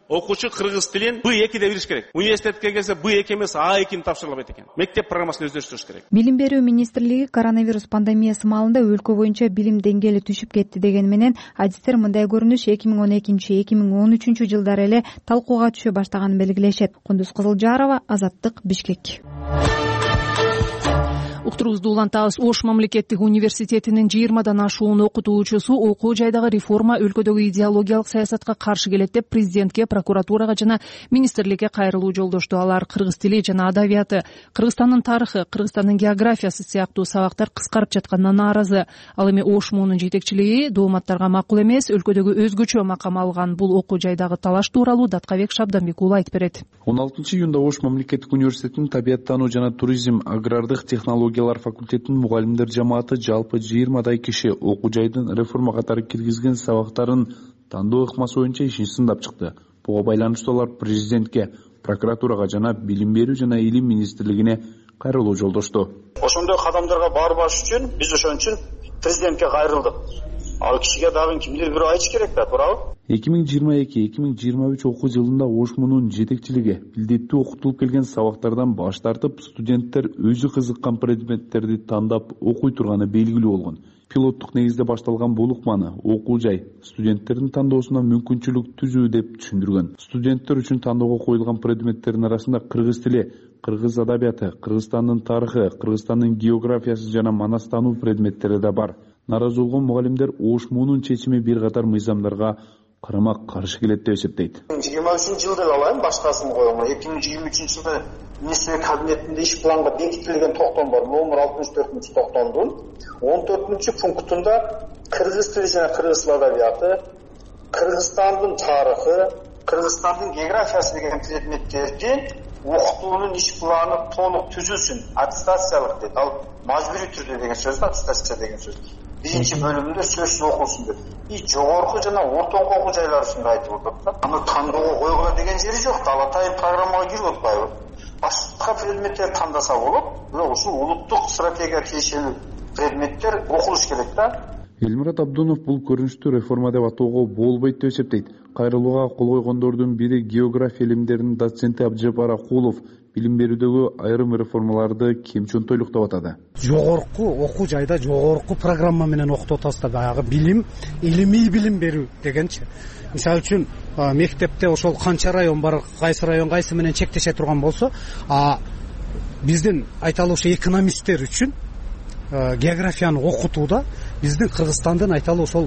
окуучу кыргыз тилин Б экиде бериш керек. Университетке келсе Б эки эмес А экини тапшырыла албайт экен. Мектеп программасын өздөштүрүш керек.
Билим берүү министрлиги коронавирус пандемиясы маалында өлкө боюнча билим деңгээли түшүп кетти деген менен адистер мындай көрүнүш эки миң он экинчи эки миң он үчүнчү жылдары эле талкууга түшө баштаганын белгилешет. Кундуз Кызылжарова, Азаттык, Бишкек.
Уктуруубузду улантабыз. Ош мамлекеттик университетинин жыйырмадан ашуун окутуучусу окуу жайдагы реформа өлкөдөгү идеологиялык саясатка каршы келет деп президентке, прокуратурага жана министрликке кайрылуу жолдошту. Алар кыргыз тили жана адабияты, Кыргызстандын тарыхы, Кыргызстандын географиясы сыяктуу сабактар кыскарып жатканына нааразы. Ал эми Ош муунун жетекчилиги дооматтарга макул эмес, өлкөдөгү өзгөчө макам алган бул окуу жайдагы талаш тууралуу Даткабек Шабданбек уулу айтып берет.
он алтынчы июнда Ош мамлекеттик университетинин табияттануу жана туризм, агрардык технология факультетинин мугалимдер жамааты жалпы жыйырмадай киши окуу жайдын реформа катары киргизген сабактарын тандоо ыкмасы боюнча ишин сындап чыкты. Буга байланыштуу алар президентке, прокуратурага жана билим берүү жана илим министрлигине кайрылуу жолдошту.
Ошондой кадамдарга барбаш үчүн биз ошон үчүн президентке кайрылдык. Ал кишиге дагы кимдир бирөө айтыш керек да, туурабы?
эки миң жыйырма эки эки миң жыйырма үч окуу жылында Ош муунун жетекчилиги билдеттүү окутулуп келген сабактардан баш тартып, студенттер өзү кызыккан предметтерди тандап окуй турганы белгилүү болгон. Пилоттук негизде башталган бул ыкманы окуу жай студенттердин тандоосуна мүмкүнчүлүк түзүү деп түшүндүргөн. Студенттер үчүн тандоого коюлган предметтердин арасында кыргыз тили, кыргыз адабияты, Кыргызстандын тарыхы, Кыргызстандын географиясы жана манастануу предметтери да бар. Наразы болгон мугалимдер Ош муунун чечими бир катар мыйзамдарга карама каршы келет деп эсептейт.
жыйырма үчүнчү жылды алайын башкасын коюм. эки миң жыйырма үчүнчү жылда министрлик кабинетинде иш планга бекитилген токтом бар. Номер алтымыш төртүнчү токтомдун он төртүнчү пунктунда кыргыз тили жана кыргыз тил адабияты, Кыргызстандын тарыхы, Кыргызстандын географиясы деген предметтерди окутуунун иш планы толук түзүлсүн, аттестациялык дейт. Ал мажбурий түрдө деген сөз, аттестация деген сөз. Биринчи бөлүмүндө сөзсүз окулсун деп. И жогорку жана ортоңку окуу жайлар үчүн айтып атат да. Аны тандоого койгула деген жери жок. Ал атайын программага кирип атпайбы? Башка предметтер тандаса болот. Бирок ушул улуттук стратегия тиешелүү предметтер окулуш керек да.
Элмурат Абдунов бул көрүнүштү реформа деп атоого болбойт деп эсептейт. Кайрылууга кол койгондордун бири география илимдеринин доценти Абжапар Акулов билим берүүдөгү айрым реформаларды кемчөнтөйлүктөп атады.
Жогорку окуу жайда жогорку программа менен окутуп атабыз да, баягы билим, илимий билим берүү дегенчи. Мисалы үчүн мектепте ошол канча район бар, кайсы район кайсы менен чектеше турган болсо, а биздин айталы ошо экономисттер үчүн географияны окутууда биздин Кыргызстандын айталы ошол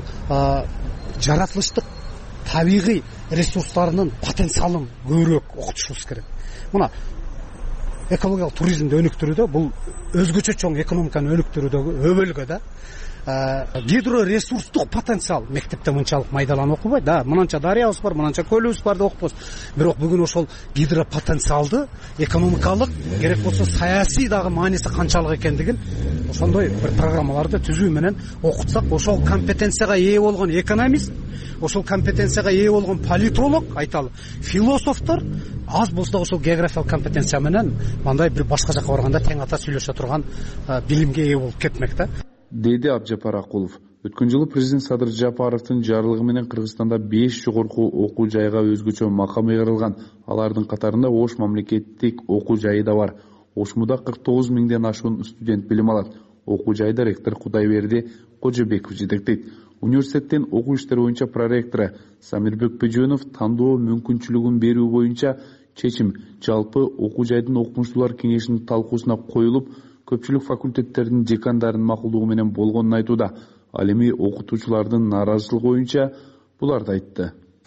жаратылыштык табигый ресурстарынын потенциалын көбүрөөк окутушубуз керек. Мына экологиялык туризмди өнүктүрүүдө бул өзгөчө чоң экономиканы өнүктүрүүдөгү өбөлгө да гидроресурстук потенциал мектепте мынчалык майдаланып окубайт да. Мынанча дарыябыз бар, мынанча көлүбүз бар деп окуппуз. Бирок бүгүн ошол гидропотенциалды экономикалык, керек болсо саясий дагы мааниси канчалык экендигин ошондой бир программаларды түзүү менен окутсак, ошол компетенцияга ээ болгон экономист, ошол компетенцияга ээ болгон политолог, айталы философтор аз болсо да ошол географиялык компетенция менен мындай бир башка жака барганда тең ата сүйлөшө турган билимге ээ болуп кетмек да,
деди Абжапар Акулов. Өткөн жылы президент Садыр Жапаровдун жарлыгы менен Кыргызстанда беш жогорку окуу жайга өзгөчө макам ыйгарылган. Алардын катарында Ош мамлекеттик окуу жайы да бар. Ошмуда кырк тогуз миңден ашуун студент билим алат. Окуу жайда ректор Кудайберди Кожобеков жетектейт. Университеттин окуу иштери боюнча проректору Самирбек Бөжөнов тандоо мүмкүнчүлүгүн берүү боюнча чечим жалпы окуу жайдын окумуштуулар кеңешинин талкуусуна коюлуп, көпчүлүк факультеттердин декандарынын макулдугу менен болгонун айтууда. Ал эми окутуучулардын нааразычылыгы боюнча буларды айтты.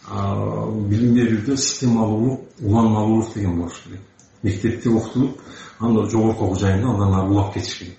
Билим берүүдө системалуулук, уланмалуулук деген болуш керек. Мектепте окутулуп, анда жогорку окуу жайында андан ары улап кетиш керек.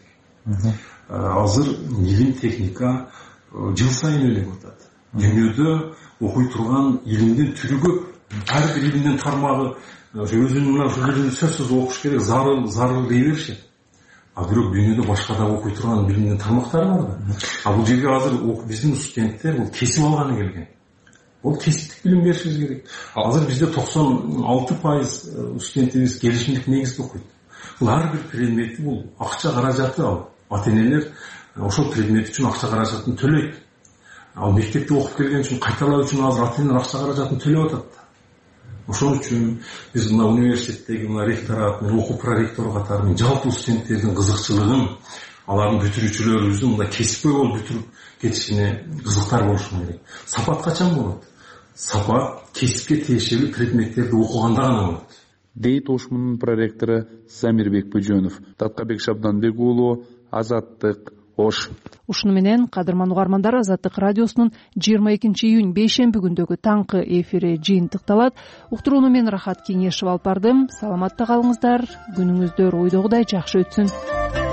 Азыр илим, техника жыл сайын өлөп атат. Дүйнөдө окуй турган илимдин түрү көп. Ар бир илимдин тармагы өзүнүн ошол илимди сөзсүз окуш керек, зарыл зарыл дей беришет. А бирок дүйнөдө башка да окуй турган билимдин тармактары бар да. А бул жерге азыр биздин студенттер бул кесип алганы келген. Бул кесиптик билим беришибиз керек. Азыр бизде токсон алты пайыз студентибиз келишимдик негизде окуйт. Бул ар бир предметти бул акча каражаты ал. Ата-энелер ошол предмет үчүн акча каражатын төлөйт. Ал мектепте окуп келген үчүн кайталоо үчүн азыр ата-энелер акча каражатын төлөп атат. ошол үчүн биз мына университеттеги мына ректорат менен окуу проректору катары менен жалпы студенттердин кызыкчылыгын, алардын бүтүрүүчүлөрүбүздүн мындай кесипкөй болуп бүтүрүп кетишине кызыктар болушу керек. Сапат качан болот? Сапат кесипке тиешелүү предметтерди окуганда гана болот,
дейт ош мунун проректору Замирбек Бөжөнов. Таткабек Шабданбек уулу, Азаттык, Ош.
Ушуну менен кадырман угармандар, Азаттык радиосунун жыйырма экинчи июнь бейшемби күндөгү таңкы эфири жыйынтыкталат. Уктурууну мен Рахат Кеңешев алып бардым. Саламатта калыңыздар, күнүңүздөр ойдогудай жакшы өтсүн.